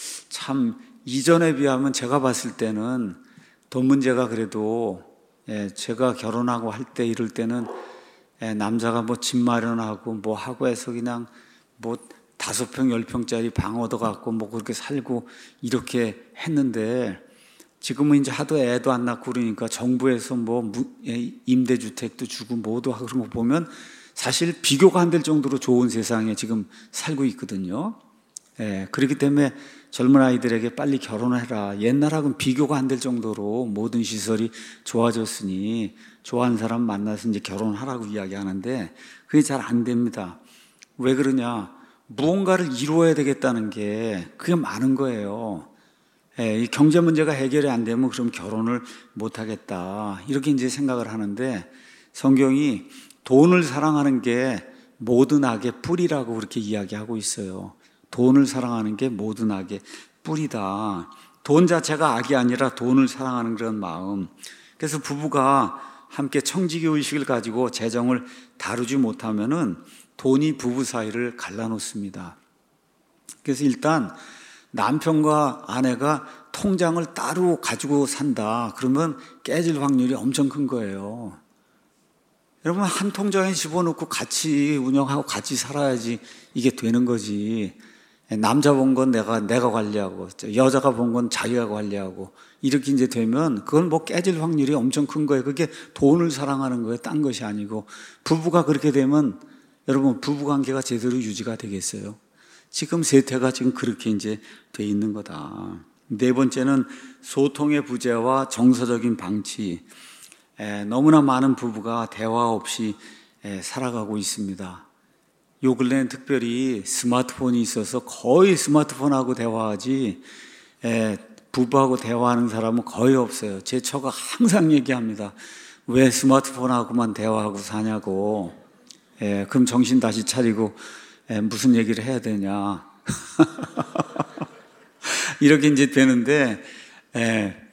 참, 이전에 비하면 제가 봤을 때는 돈 문제가 그래도, 예, 제가 결혼하고 할 때 이럴 때는, 예, 남자가 뭐 집 마련하고 뭐 하고 해서 그냥 뭐 다섯 평, 열 평짜리 방 얻어갖고 뭐 그렇게 살고 이렇게 했는데 지금은 이제 하도 애도 안 낳고 그러니까 정부에서 뭐 임대주택도 주고 뭐도 하고 그런 거 보면 사실 비교가 안 될 정도로 좋은 세상에 지금 살고 있거든요. 예, 그렇기 때문에 젊은 아이들에게 빨리 결혼해라. 옛날하고는 비교가 안 될 정도로 모든 시설이 좋아졌으니 좋아하는 사람 만나서 이제 결혼하라고 이야기하는데 그게 잘 안 됩니다. 왜 그러냐? 무언가를 이루어야 되겠다는 게 그게 많은 거예요. 예, 이 경제 문제가 해결이 안 되면 그럼 결혼을 못 하겠다. 이렇게 이제 생각을 하는데 성경이 돈을 사랑하는 게 모든 악의 뿌리라고 그렇게 이야기하고 있어요. 돈을 사랑하는 게 모든 악의 뿌리다. 돈 자체가 악이 아니라 돈을 사랑하는 그런 마음. 그래서 부부가 함께 청지기 의식을 가지고 재정을 다루지 못하면은 돈이 부부 사이를 갈라놓습니다. 그래서 일단 남편과 아내가 통장을 따로 가지고 산다. 그러면 깨질 확률이 엄청 큰 거예요. 여러분 한 통장에 집어넣고 같이 운영하고 같이 살아야지 이게 되는 거지. 남자 본 건 내가 내가 관리하고 여자가 본 건 자기가 관리하고 이렇게 이제 되면 그건 뭐 깨질 확률이 엄청 큰 거예요. 그게 돈을 사랑하는 거예요. 딴 것이 아니고 부부가 그렇게 되면 여러분 부부 관계가 제대로 유지가 되겠어요? 지금 세태가 지금 그렇게 이제 돼 있는 거다. 네 번째는 소통의 부재와 정서적인 방치. 에, 너무나 많은 부부가 대화 없이 에, 살아가고 있습니다. 요 근래는 특별히 스마트폰이 있어서 거의 스마트폰하고 대화하지 에, 부부하고 대화하는 사람은 거의 없어요. 제 처가 항상 얘기합니다. 왜 스마트폰하고만 대화하고 사냐고. 에, 그럼 정신 다시 차리고 에, 무슨 얘기를 해야 되냐. 이렇게 이제 되는데 에,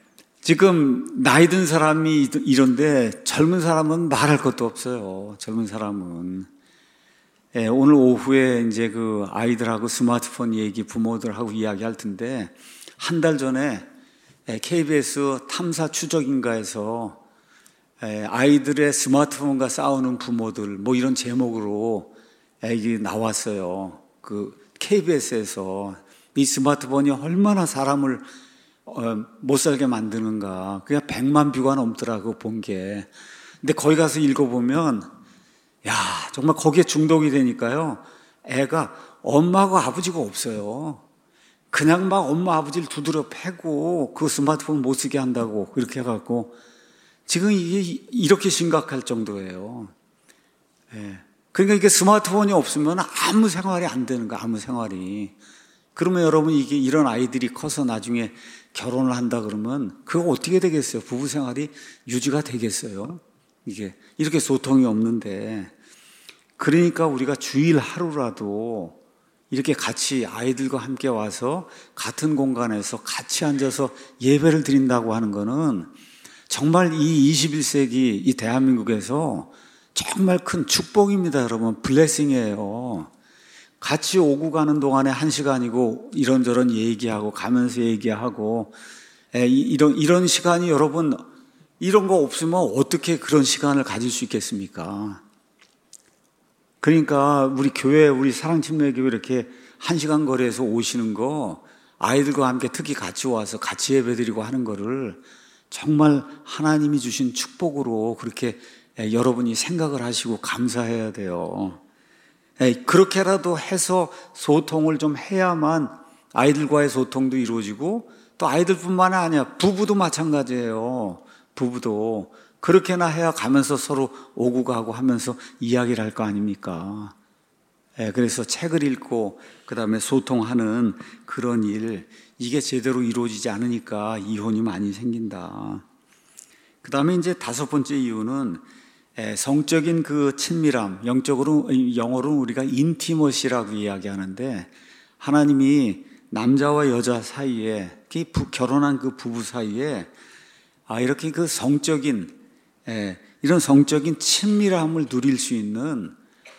지금 나이 든 사람이 이런데 젊은 사람은 말할 것도 없어요. 젊은 사람은. 예, 오늘 오후에 이제 그 아이들하고 스마트폰 얘기 부모들하고 이야기할 텐데 한 달 전에 케이비에스 탐사 추적인가에서 아이들의 스마트폰과 싸우는 부모들 뭐 이런 제목으로 이게 나왔어요. 그 케이비에스에서 이 스마트폰이 얼마나 사람을 어, 못 살게 만드는가. 그냥 백만 뷰가 넘더라고 본 게. 근데 거기 가서 읽어보면 야 정말 거기에 중독이 되니까요. 애가 엄마하고 아버지가 없어요. 그냥 막 엄마 아버지를 두드려 패고 그 스마트폰 못 쓰게 한다고 그렇게 해갖고 지금 이게 이렇게 심각할 정도예요. 예. 그러니까 이게 스마트폰이 없으면 아무 생활이 안 되는 거야. 아무 생활이. 그러면 여러분 이게 이런 아이들이 커서 나중에 결혼을 한다 그러면 그거 어떻게 되겠어요? 부부 생활이 유지가 되겠어요? 이게 이렇게 소통이 없는데. 그러니까 우리가 주일 하루라도 이렇게 같이 아이들과 함께 와서 같은 공간에서 같이 앉아서 예배를 드린다고 하는 거는 정말 이 이십일 세기 이 대한민국에서 정말 큰 축복입니다, 여러분. 블레싱이에요. 같이 오고 가는 동안에 한 시간이고 이런저런 얘기하고 가면서 얘기하고 에, 이런 이런 시간이 여러분 이런 거 없으면 어떻게 그런 시간을 가질 수 있겠습니까? 그러니까 우리 교회 우리 사랑침례교회 이렇게 한 시간 거리에서 오시는 거 아이들과 함께 특히 같이 와서 같이 예배드리고 하는 거를 정말 하나님이 주신 축복으로 그렇게 여러분이 생각을 하시고 감사해야 돼요. 그렇게라도 해서 소통을 좀 해야만 아이들과의 소통도 이루어지고 또 아이들뿐만 아니라 부부도 마찬가지예요. 부부도 그렇게나 해야 가면서 서로 오고 가고 하면서 이야기를 할 거 아닙니까? 그래서 책을 읽고 그 다음에 소통하는 그런 일 이게 제대로 이루어지지 않으니까 이혼이 많이 생긴다. 그 다음에 이제 다섯 번째 이유는 성적인 그 친밀함, 영적으로, 영어로는 우리가 인티머시라고 이야기하는데 하나님이 남자와 여자 사이에, 결혼한 그 부부 사이에 아, 이렇게 그 성적인, 이런 성적인 친밀함을 누릴 수 있는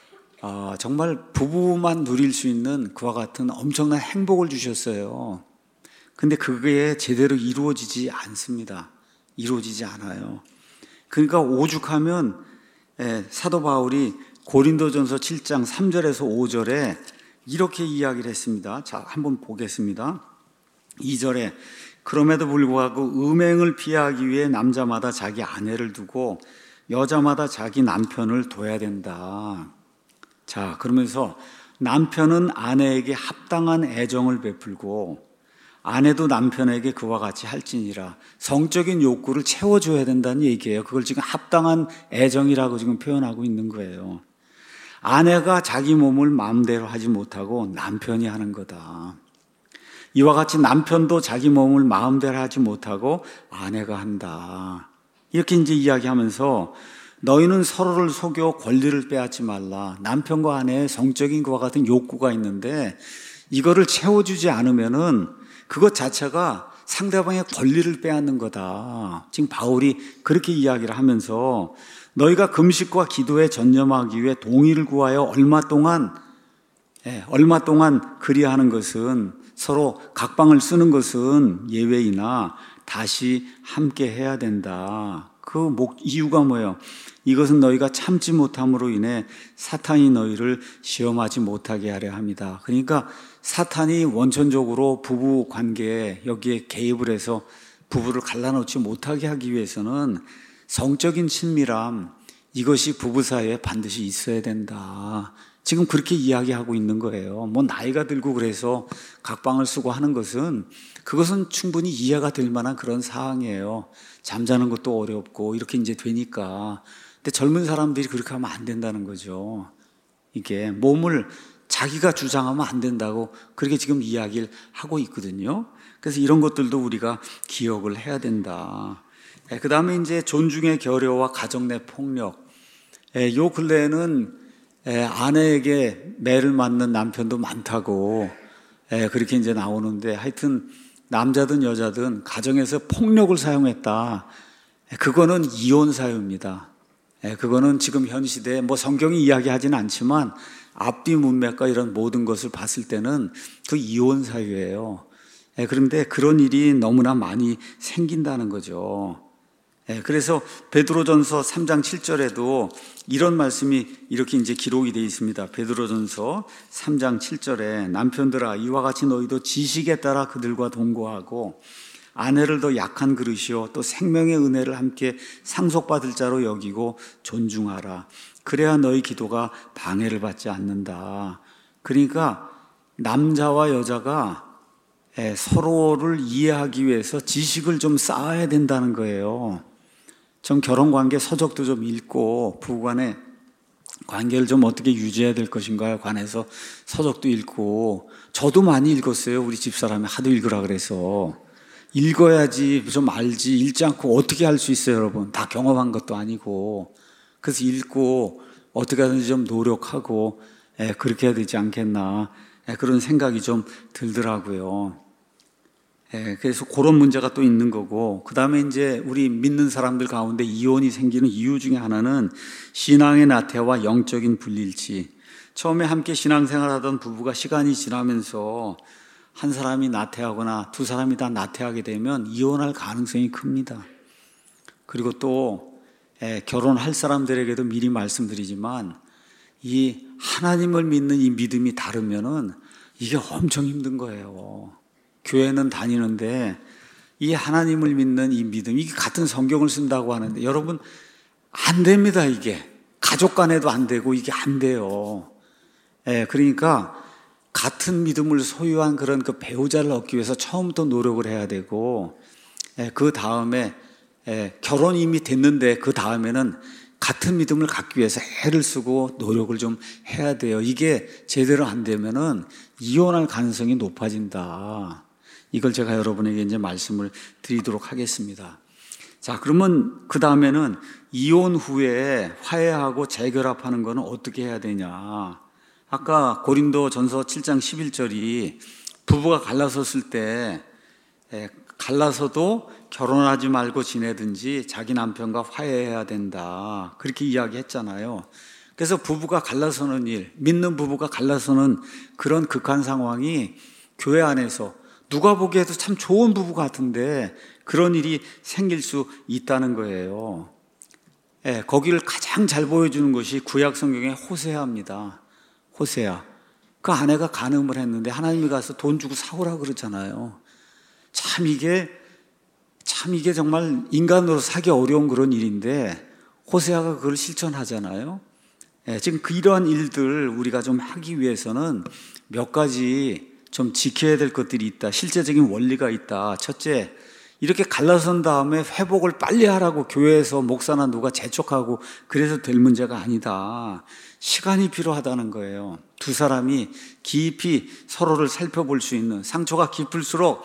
아, 정말 부부만 누릴 수 있는 그와 같은 엄청난 행복을 주셨어요. 근데 그게 제대로 이루어지지 않습니다. 이루어지지 않아요. 그러니까 오죽하면 예, 사도 바울이 고린도전서 칠 장 삼 절에서 오 절에 이렇게 이야기를 했습니다. 자, 한번 보겠습니다. 이 절에 그럼에도 불구하고 음행을 피하기 위해 남자마다 자기 아내를 두고 여자마다 자기 남편을 둬야 된다. 자, 그러면서 남편은 아내에게 합당한 애정을 베풀고 아내도 남편에게 그와 같이 할지니라. 성적인 욕구를 채워줘야 된다는 얘기예요. 그걸 지금 합당한 애정이라고 지금 표현하고 있는 거예요. 아내가 자기 몸을 마음대로 하지 못하고 남편이 하는 거다. 이와 같이 남편도 자기 몸을 마음대로 하지 못하고 아내가 한다. 이렇게 이제 이야기하면서 너희는 서로를 속여 권리를 빼앗지 말라. 남편과 아내의 성적인 그와 같은 욕구가 있는데 이거를 채워주지 않으면은 그것 자체가 상대방의 권리를 빼앗는 거다. 지금 바울이 그렇게 이야기를 하면서 너희가 금식과 기도에 전념하기 위해 동의를 구하여 얼마 동안 예, 얼마 동안 그리하는 것은 서로 각방을 쓰는 것은 예외이나 다시 함께 해야 된다. 그 목, 이유가 뭐예요? 이것은 너희가 참지 못함으로 인해 사탄이 너희를 시험하지 못하게 하려 합니다. 그러니까 사탄이 원천적으로 부부 관계에 여기에 개입을 해서 부부를 갈라놓지 못하게 하기 위해서는 성적인 친밀함, 이것이 부부 사이에 반드시 있어야 된다. 지금 그렇게 이야기하고 있는 거예요. 뭐 나이가 들고 그래서 각방을 쓰고 하는 것은 그것은 충분히 이해가 될 만한 그런 사항이에요. 잠자는 것도 어렵고 이렇게 이제 되니까. 근데 젊은 사람들이 그렇게 하면 안 된다는 거죠. 이게 몸을 자기가 주장하면 안 된다고 그렇게 지금 이야기를 하고 있거든요. 그래서 이런 것들도 우리가 기억을 해야 된다. 그 다음에 이제 존중의 결여와 가정 내 폭력. 요 근래에는 아내에게 매를 맞는 남편도 많다고 그렇게 이제 나오는데 하여튼 남자든 여자든 가정에서 폭력을 사용했다. 그거는 이혼 사유입니다. 그거는 지금 현 시대에 뭐 성경이 이야기하지는 않지만 앞뒤 문맥과 이런 모든 것을 봤을 때는 그 이혼 사유예요. 그런데 그런 일이 너무나 많이 생긴다는 거죠. 그래서 베드로전서 삼 장 칠 절에도 이런 말씀이 이렇게 이제 기록이 되어 있습니다. 베드로전서 삼 장 칠 절에 남편들아 이와 같이 너희도 지식에 따라 그들과 동거하고 아내를 더 약한 그릇이요 또 생명의 은혜를 함께 상속받을 자로 여기고 존중하라. 그래야 너희 기도가 방해를 받지 않는다. 그러니까 남자와 여자가 서로를 이해하기 위해서 지식을 좀 쌓아야 된다는 거예요. 전 결혼관계 서적도 좀 읽고 부부간의 관계를 좀 어떻게 유지해야 될 것인가에 관해서 서적도 읽고 저도 많이 읽었어요. 우리 집사람이 하도 읽으라 그래서. 읽어야지 좀 알지 읽지 않고 어떻게 할 수 있어요, 여러분. 다 경험한 것도 아니고. 그래서 읽고 어떻게 하든지 좀 노력하고 에, 그렇게 해야 되지 않겠나 에, 그런 생각이 좀 들더라고요. 예, 그래서 그런 문제가 또 있는 거고, 그 다음에 이제 우리 믿는 사람들 가운데 이혼이 생기는 이유 중에 하나는 신앙의 나태와 영적인 불일치. 처음에 함께 신앙생활 하던 부부가 시간이 지나면서 한 사람이 나태하거나 두 사람이 다 나태하게 되면 이혼할 가능성이 큽니다. 그리고 또 예, 결혼할 사람들에게도 미리 말씀드리지만 이 하나님을 믿는 이 믿음이 다르면은 이게 엄청 힘든 거예요. 교회는 다니는데 이 하나님을 믿는 이 믿음, 이게 같은 성경을 쓴다고 하는데 여러분 안 됩니다. 이게 가족 간에도 안 되고 이게 안 돼요. 예, 그러니까 같은 믿음을 소유한 그런 그 배우자를 얻기 위해서 처음부터 노력을 해야 되고, 예, 그 다음에 예, 결혼이 이미 됐는데 그 다음에는 같은 믿음을 갖기 위해서 애를 쓰고 노력을 좀 해야 돼요. 이게 제대로 안 되면은 이혼할 가능성이 높아진다. 이걸 제가 여러분에게 이제 말씀을 드리도록 하겠습니다. 자, 그러면 그 다음에는 이혼 후에 화해하고 재결합하는 거는 어떻게 해야 되냐. 아까 고린도전서 칠 장 십일 절이 부부가 갈라섰을 때 갈라서도 결혼하지 말고 지내든지 자기 남편과 화해해야 된다. 그렇게 이야기했잖아요. 그래서 부부가 갈라서는 일, 믿는 부부가 갈라서는 그런 극한 상황이 교회 안에서 누가 보기에도 참 좋은 부부 같은데 그런 일이 생길 수 있다는 거예요. 예, 거기를 가장 잘 보여주는 것이 구약 성경의 호세아입니다. 호세아. 그 아내가 간음을 했는데 하나님이 가서 돈 주고 사오라고 그러잖아요. 참 이게 참 이게 정말 인간으로 사기 어려운 그런 일인데 호세아가 그걸 실천하잖아요. 예, 지금 이러한 일들 우리가 좀 하기 위해서는 몇 가지 좀 지켜야 될 것들이 있다. 실제적인 원리가 있다. 첫째, 이렇게 갈라선 다음에 회복을 빨리 하라고 교회에서 목사나 누가 재촉하고 그래서 될 문제가 아니다. 시간이 필요하다는 거예요. 두 사람이 깊이 서로를 살펴볼 수 있는, 상처가 깊을수록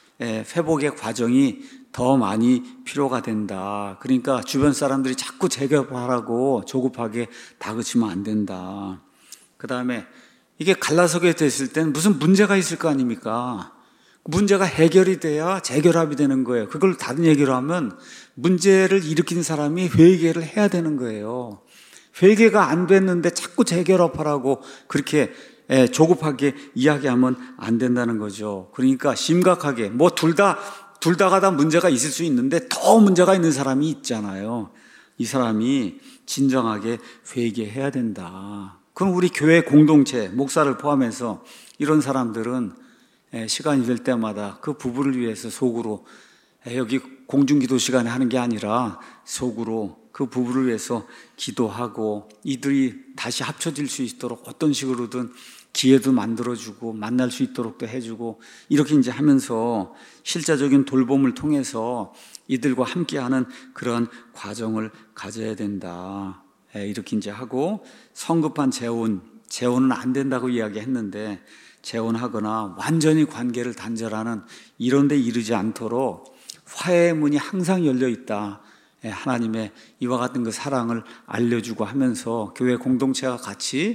회복의 과정이 더 많이 필요가 된다. 그러니까 주변 사람들이 자꾸 재결합하라고 조급하게 다그치면 안 된다. 그 다음에 이게 갈라서게 됐을 땐 무슨 문제가 있을 거 아닙니까? 문제가 해결이 돼야 재결합이 되는 거예요. 그걸 다른 얘기로 하면 문제를 일으킨 사람이 회개를 해야 되는 거예요. 회개가 안 됐는데 자꾸 재결합하라고 그렇게 조급하게 이야기하면 안 된다는 거죠. 그러니까 심각하게 뭐 둘 다 둘 다가 다 문제가 있을 수 있는데 더 문제가 있는 사람이 있잖아요. 이 사람이 진정하게 회개해야 된다. 그럼 우리 교회 공동체, 목사를 포함해서 이런 사람들은 시간이 될 때마다 그 부부를 위해서 속으로 여기 공중기도 시간에 하는 게 아니라 속으로 그 부부를 위해서 기도하고 이들이 다시 합쳐질 수 있도록 어떤 식으로든 기회도 만들어주고 만날 수 있도록도 해주고 이렇게 이제 하면서 실제적인 돌봄을 통해서 이들과 함께하는 그런 과정을 가져야 된다. 이렇게 이제 하고 성급한 재혼, 재혼은 안 된다고 이야기했는데 재혼하거나 완전히 관계를 단절하는 이런 데 이르지 않도록 화해의 문이 항상 열려 있다. 하나님의 이와 같은 그 사랑을 알려주고 하면서 교회 공동체가 같이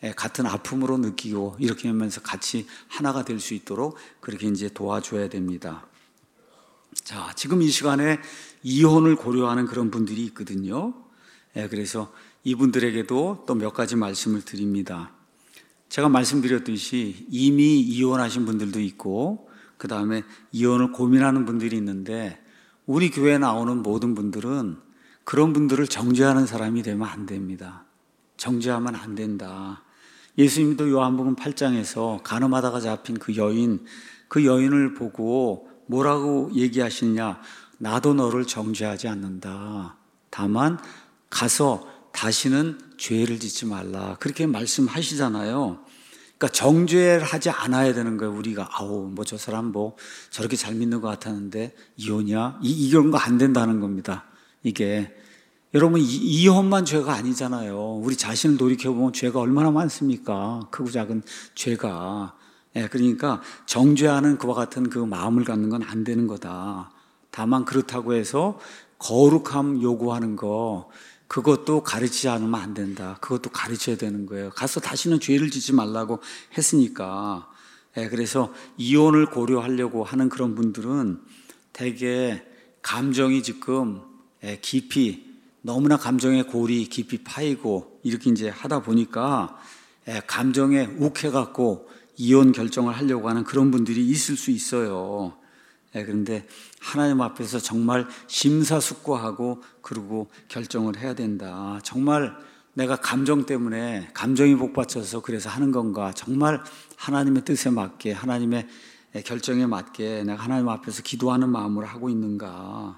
같은 아픔으로 느끼고 이렇게 하면서 같이 하나가 될 수 있도록 그렇게 이제 도와줘야 됩니다. 자, 지금 이 시간에 이혼을 고려하는 그런 분들이 있거든요. 그래서 이분들에게도 또 몇 가지 말씀을 드립니다. 제가 말씀드렸듯이 이미 이혼하신 분들도 있고 그 다음에 이혼을 고민하는 분들이 있는데 우리 교회에 나오는 모든 분들은 그런 분들을 정죄하는 사람이 되면 안 됩니다. 정죄하면 안 된다. 예수님도 요한복음 팔 장에서 간음하다가 잡힌 그 여인, 그 여인을 보고 뭐라고 얘기하시느냐? 나도 너를 정죄하지 않는다. 다만 가서 다시는 죄를 짓지 말라. 그렇게 말씀하시잖아요. 그러니까 정죄를 하지 않아야 되는 거예요. 우리가 아우 뭐 저 사람 뭐 저렇게 잘 믿는 것 같았는데 이혼이야? 이, 이런 거 안 된다는 겁니다. 이게 여러분 이, 이혼만 죄가 아니잖아요. 우리 자신을 돌이켜보면 죄가 얼마나 많습니까? 크고 작은 죄가. 예, 그러니까 정죄하는 그와 같은 그 마음을 갖는 건 안 되는 거다. 다만 그렇다고 해서 거룩함 요구하는 거 그것도 가르치지 않으면 안 된다. 그것도 가르쳐야 되는 거예요. 가서 다시는 죄를 짓지 말라고 했으니까. 예, 그래서 이혼을 고려하려고 하는 그런 분들은 되게 감정이 지금 예, 깊이 너무나 감정의 골이 깊이 파이고 이렇게 이제 하다 보니까 예, 감정에 욱해갖고 이혼 결정을 하려고 하는 그런 분들이 있을 수 있어요. 예, 그런데 하나님 앞에서 정말 심사숙고하고 그러고 결정을 해야 된다. 정말 내가 감정 때문에 감정이 복받쳐서 그래서 하는 건가? 정말 하나님의 뜻에 맞게 하나님의 결정에 맞게 내가 하나님 앞에서 기도하는 마음으로 하고 있는가?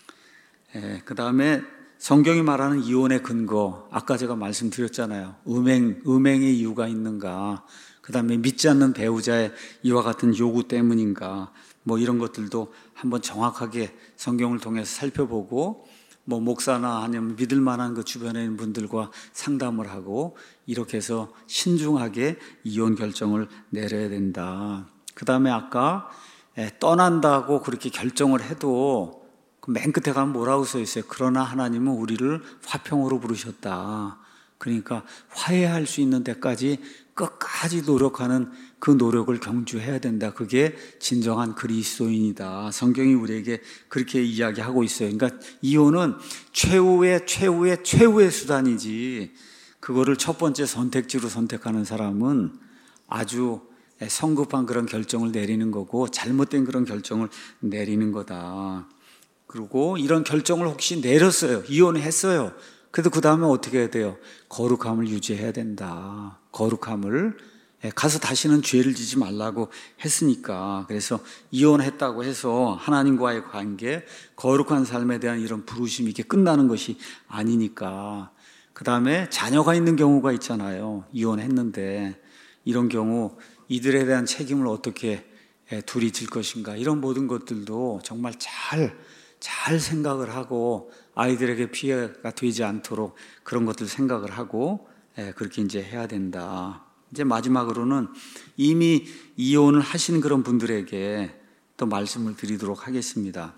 예, 그 다음에 성경이 말하는 이혼의 근거 아까 제가 말씀드렸잖아요. 음행, 음행의 이유가 있는가? 그 다음에 믿지 않는 배우자의 이와 같은 요구 때문인가? 뭐 이런 것들도 한번 정확하게 성경을 통해서 살펴보고 뭐 목사나 아니면 믿을 만한 그 주변에 있는 분들과 상담을 하고 이렇게 해서 신중하게 이혼 결정을 내려야 된다. 그 다음에 아까 떠난다고 그렇게 결정을 해도 맨 끝에 가면 뭐라고 써 있어요? 그러나 하나님은 우리를 화평으로 부르셨다. 그러니까 화해할 수 있는 데까지 끝까지 노력하는 그 노력을 경주해야 된다. 그게 진정한 그리스도인이다. 성경이 우리에게 그렇게 이야기하고 있어요. 그러니까 이혼은 최후의 최후의 최후의 수단이지 그거를 첫 번째 선택지로 선택하는 사람은 아주 성급한 그런 결정을 내리는 거고 잘못된 그런 결정을 내리는 거다. 그리고 이런 결정을 혹시 내렸어요. 이혼했어요. 그래도 그 다음에 어떻게 해야 돼요? 거룩함을 유지해야 된다. 거룩함을 가서 다시는 죄를 지지 말라고 했으니까. 그래서 이혼했다고 해서 하나님과의 관계, 거룩한 삶에 대한 이런 부르심이 이렇게 끝나는 것이 아니니까. 그 다음에 자녀가 있는 경우가 있잖아요. 이혼했는데 이런 경우 이들에 대한 책임을 어떻게 둘이 질 것인가. 이런 모든 것들도 정말 잘 잘 생각을 하고 아이들에게 피해가 되지 않도록 그런 것들 생각을 하고 그렇게 이제 해야 된다. 이제 마지막으로는 이미 이혼을 하신 그런 분들에게 또 말씀을 드리도록 하겠습니다.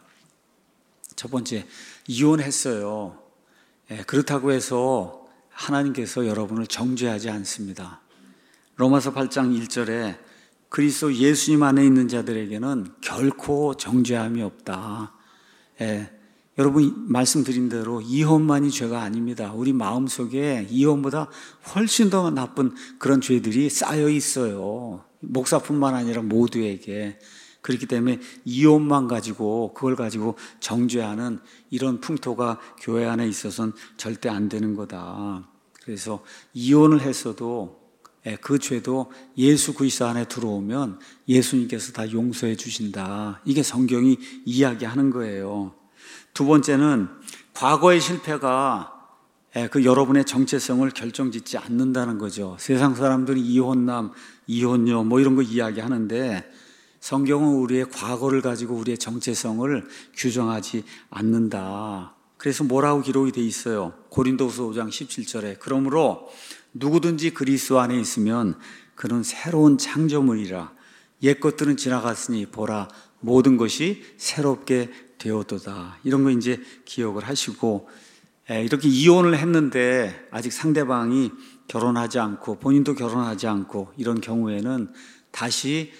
첫 번째, 이혼했어요. 그렇다고 해서 하나님께서 여러분을 정죄하지 않습니다. 로마서 팔 장 일 절에 그리스도 예수님 안에 있는 자들에게는 결코 정죄함이 없다. 예, 여러분 말씀드린 대로 이혼만이 죄가 아닙니다. 우리 마음속에 이혼보다 훨씬 더 나쁜 그런 죄들이 쌓여 있어요. 목사뿐만 아니라 모두에게. 그렇기 때문에 이혼만 가지고 그걸 가지고 정죄하는 이런 풍토가 교회 안에 있어서는 절대 안 되는 거다. 그래서 이혼을 했어도 그 죄도 예수 그리스도 안에 들어오면 예수님께서 다 용서해 주신다. 이게 성경이 이야기하는 거예요. 두 번째는 과거의 실패가 그 여러분의 정체성을 결정짓지 않는다는 거죠. 세상 사람들이 이혼남, 이혼녀 뭐 이런 거 이야기하는데 성경은 우리의 과거를 가지고 우리의 정체성을 규정하지 않는다. 그래서 뭐라고 기록이 돼 있어요? 고린도후서 오 장 십칠 절에 그러므로 누구든지 그리스도 안에 있으면 그는 새로운 창조물이라 옛 것들은 지나갔으니 보라 모든 것이 새롭게 되었도다. 이런 거 이제 기억을 하시고 이렇게 이혼을 했는데 아직 상대방이 결혼하지 않고 본인도 결혼하지 않고 이런 경우에는 다시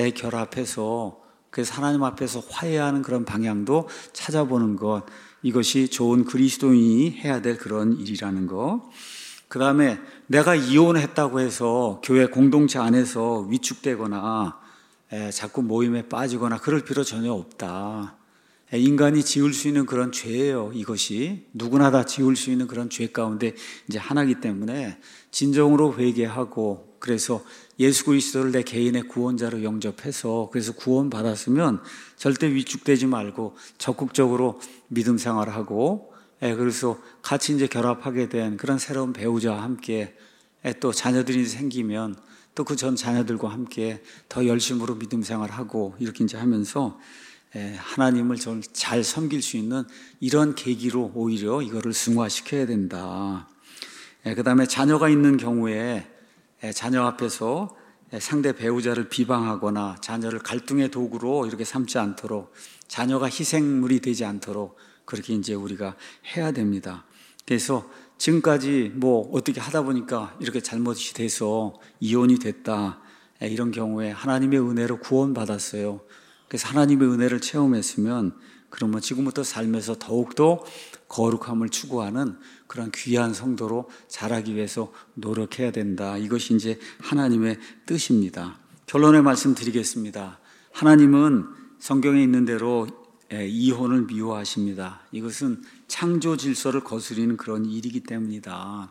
재결합해서 그래서 하나님 앞에서 화해하는 그런 방향도 찾아보는 것, 이것이 좋은 그리스도인이 해야 될 그런 일이라는 것. 그 다음에 내가 이혼했다고 해서 교회 공동체 안에서 위축되거나 에, 자꾸 모임에 빠지거나 그럴 필요 전혀 없다. 에, 인간이 지을 수 있는 그런 죄예요. 이것이 누구나 다 지을 수 있는 그런 죄 가운데 이제 하나이기 때문에 진정으로 회개하고, 그래서 예수 그리스도를 내 개인의 구원자로 영접해서 그래서 구원 받았으면 절대 위축되지 말고 적극적으로 믿음 생활하고, 예, 그래서 같이 이제 결합하게 된 그런 새로운 배우자와 함께, 예, 또 자녀들이 생기면 또 그 전 자녀들과 함께 더 열심으로 믿음 생활하고 이렇게 이제 하면서, 예, 하나님을 좀 잘 섬길 수 있는 이런 계기로 오히려 이거를 승화시켜야 된다. 예, 그 다음에 자녀가 있는 경우에 예, 자녀 앞에서 예, 상대 배우자를 비방하거나 자녀를 갈등의 도구로 이렇게 삼지 않도록, 자녀가 희생물이 되지 않도록 그렇게 이제 우리가 해야 됩니다. 그래서 지금까지 뭐 어떻게 하다 보니까 이렇게 잘못이 돼서 이혼이 됐다, 예, 이런 경우에 하나님의 은혜로 구원받았어요. 그래서 하나님의 은혜를 체험했으면 그러면 지금부터 삶에서 더욱더 거룩함을 추구하는 그런 귀한 성도로 자라기 위해서 노력해야 된다. 이것이 이제 하나님의 뜻입니다. 결론의 말씀 드리겠습니다. 하나님은 성경에 있는 대로 이혼을 미워하십니다. 이것은 창조 질서를 거스리는 그런 일이기 때문이다.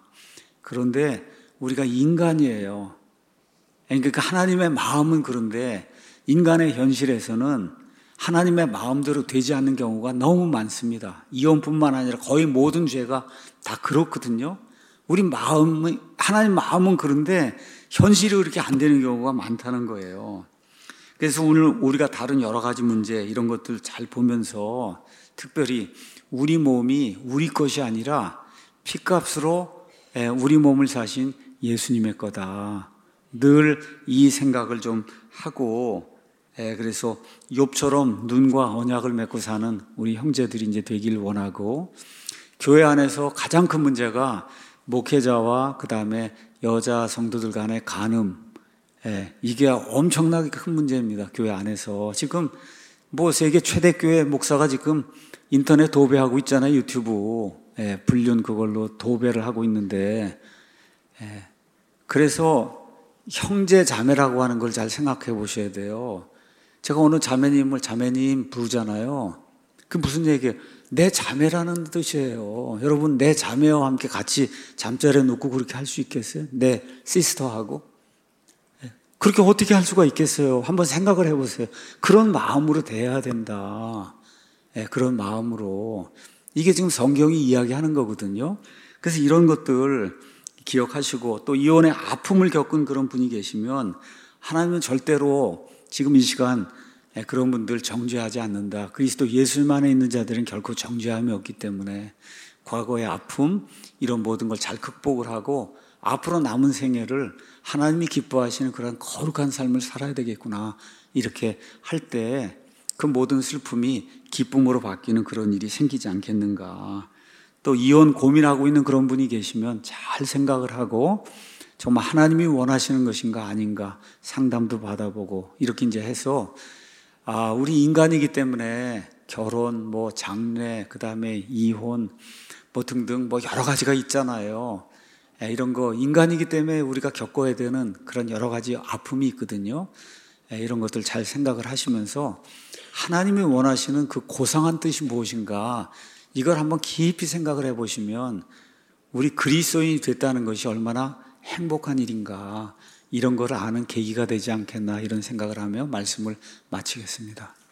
그런데 우리가 인간이에요. 그러니까 하나님의 마음은 그런데 인간의 현실에서는 하나님의 마음대로 되지 않는 경우가 너무 많습니다. 이혼뿐만 아니라 거의 모든 죄가 다 그렇거든요. 우리 마음은, 하나님 마음은 그런데 현실이 그렇게 안 되는 경우가 많다는 거예요. 그래서 오늘 우리가 다른 여러 가지 문제 이런 것들 잘 보면서 특별히 우리 몸이 우리 것이 아니라 피값으로 우리 몸을 사신 예수님의 거다. 늘 이 생각을 좀 하고, 예, 그래서 욥처럼 눈과 언약을 맺고 사는 우리 형제들이 이제 되길 원하고, 교회 안에서 가장 큰 문제가 목회자와 그 다음에 여자 성도들 간의 간음, 예, 이게 엄청나게 큰 문제입니다. 교회 안에서 지금 뭐 세계 최대 교회 목사가 지금 인터넷 도배하고 있잖아요. 유튜브, 예, 불륜 그걸로 도배를 하고 있는데, 예, 그래서 형제 자매라고 하는 걸 잘 생각해 보셔야 돼요. 제가 오늘 자매님을 자매님 부르잖아요. 그 무슨 얘기예요? 내 자매라는 뜻이에요. 여러분, 내 자매와 함께 같이 잠자리에 눕고 그렇게 할 수 있겠어요? 내 시스터하고? 그렇게 어떻게 할 수가 있겠어요? 한번 생각을 해보세요. 그런 마음으로 대해야 된다. 네, 그런 마음으로. 이게 지금 성경이 이야기하는 거거든요. 그래서 이런 것들 기억하시고, 또 이혼의 아픔을 겪은 그런 분이 계시면 하나님은 절대로 지금 이 시간 그런 분들 정죄하지 않는다. 그리스도 예수님 안에 있는 자들은 결코 정죄함이 없기 때문에 과거의 아픔 이런 모든 걸 잘 극복을 하고 앞으로 남은 생애를 하나님이 기뻐하시는 그런 거룩한 삶을 살아야 되겠구나. 이렇게 할 때 그 모든 슬픔이 기쁨으로 바뀌는 그런 일이 생기지 않겠는가. 또 이혼 고민하고 있는 그런 분이 계시면 잘 생각을 하고 정말 하나님이 원하시는 것인가 아닌가 상담도 받아보고 이렇게 이제 해서, 아, 우리 인간이기 때문에 결혼, 뭐 장래, 그 다음에 이혼, 뭐 등등 뭐 여러 가지가 있잖아요. 이런 거 인간이기 때문에 우리가 겪어야 되는 그런 여러 가지 아픔이 있거든요. 이런 것들 잘 생각을 하시면서 하나님이 원하시는 그 고상한 뜻이 무엇인가 이걸 한번 깊이 생각을 해보시면 우리 그리스도인이 됐다는 것이 얼마나 행복한 일인가 이런 걸 아는 계기가 되지 않겠나 이런 생각을 하며 말씀을 마치겠습니다.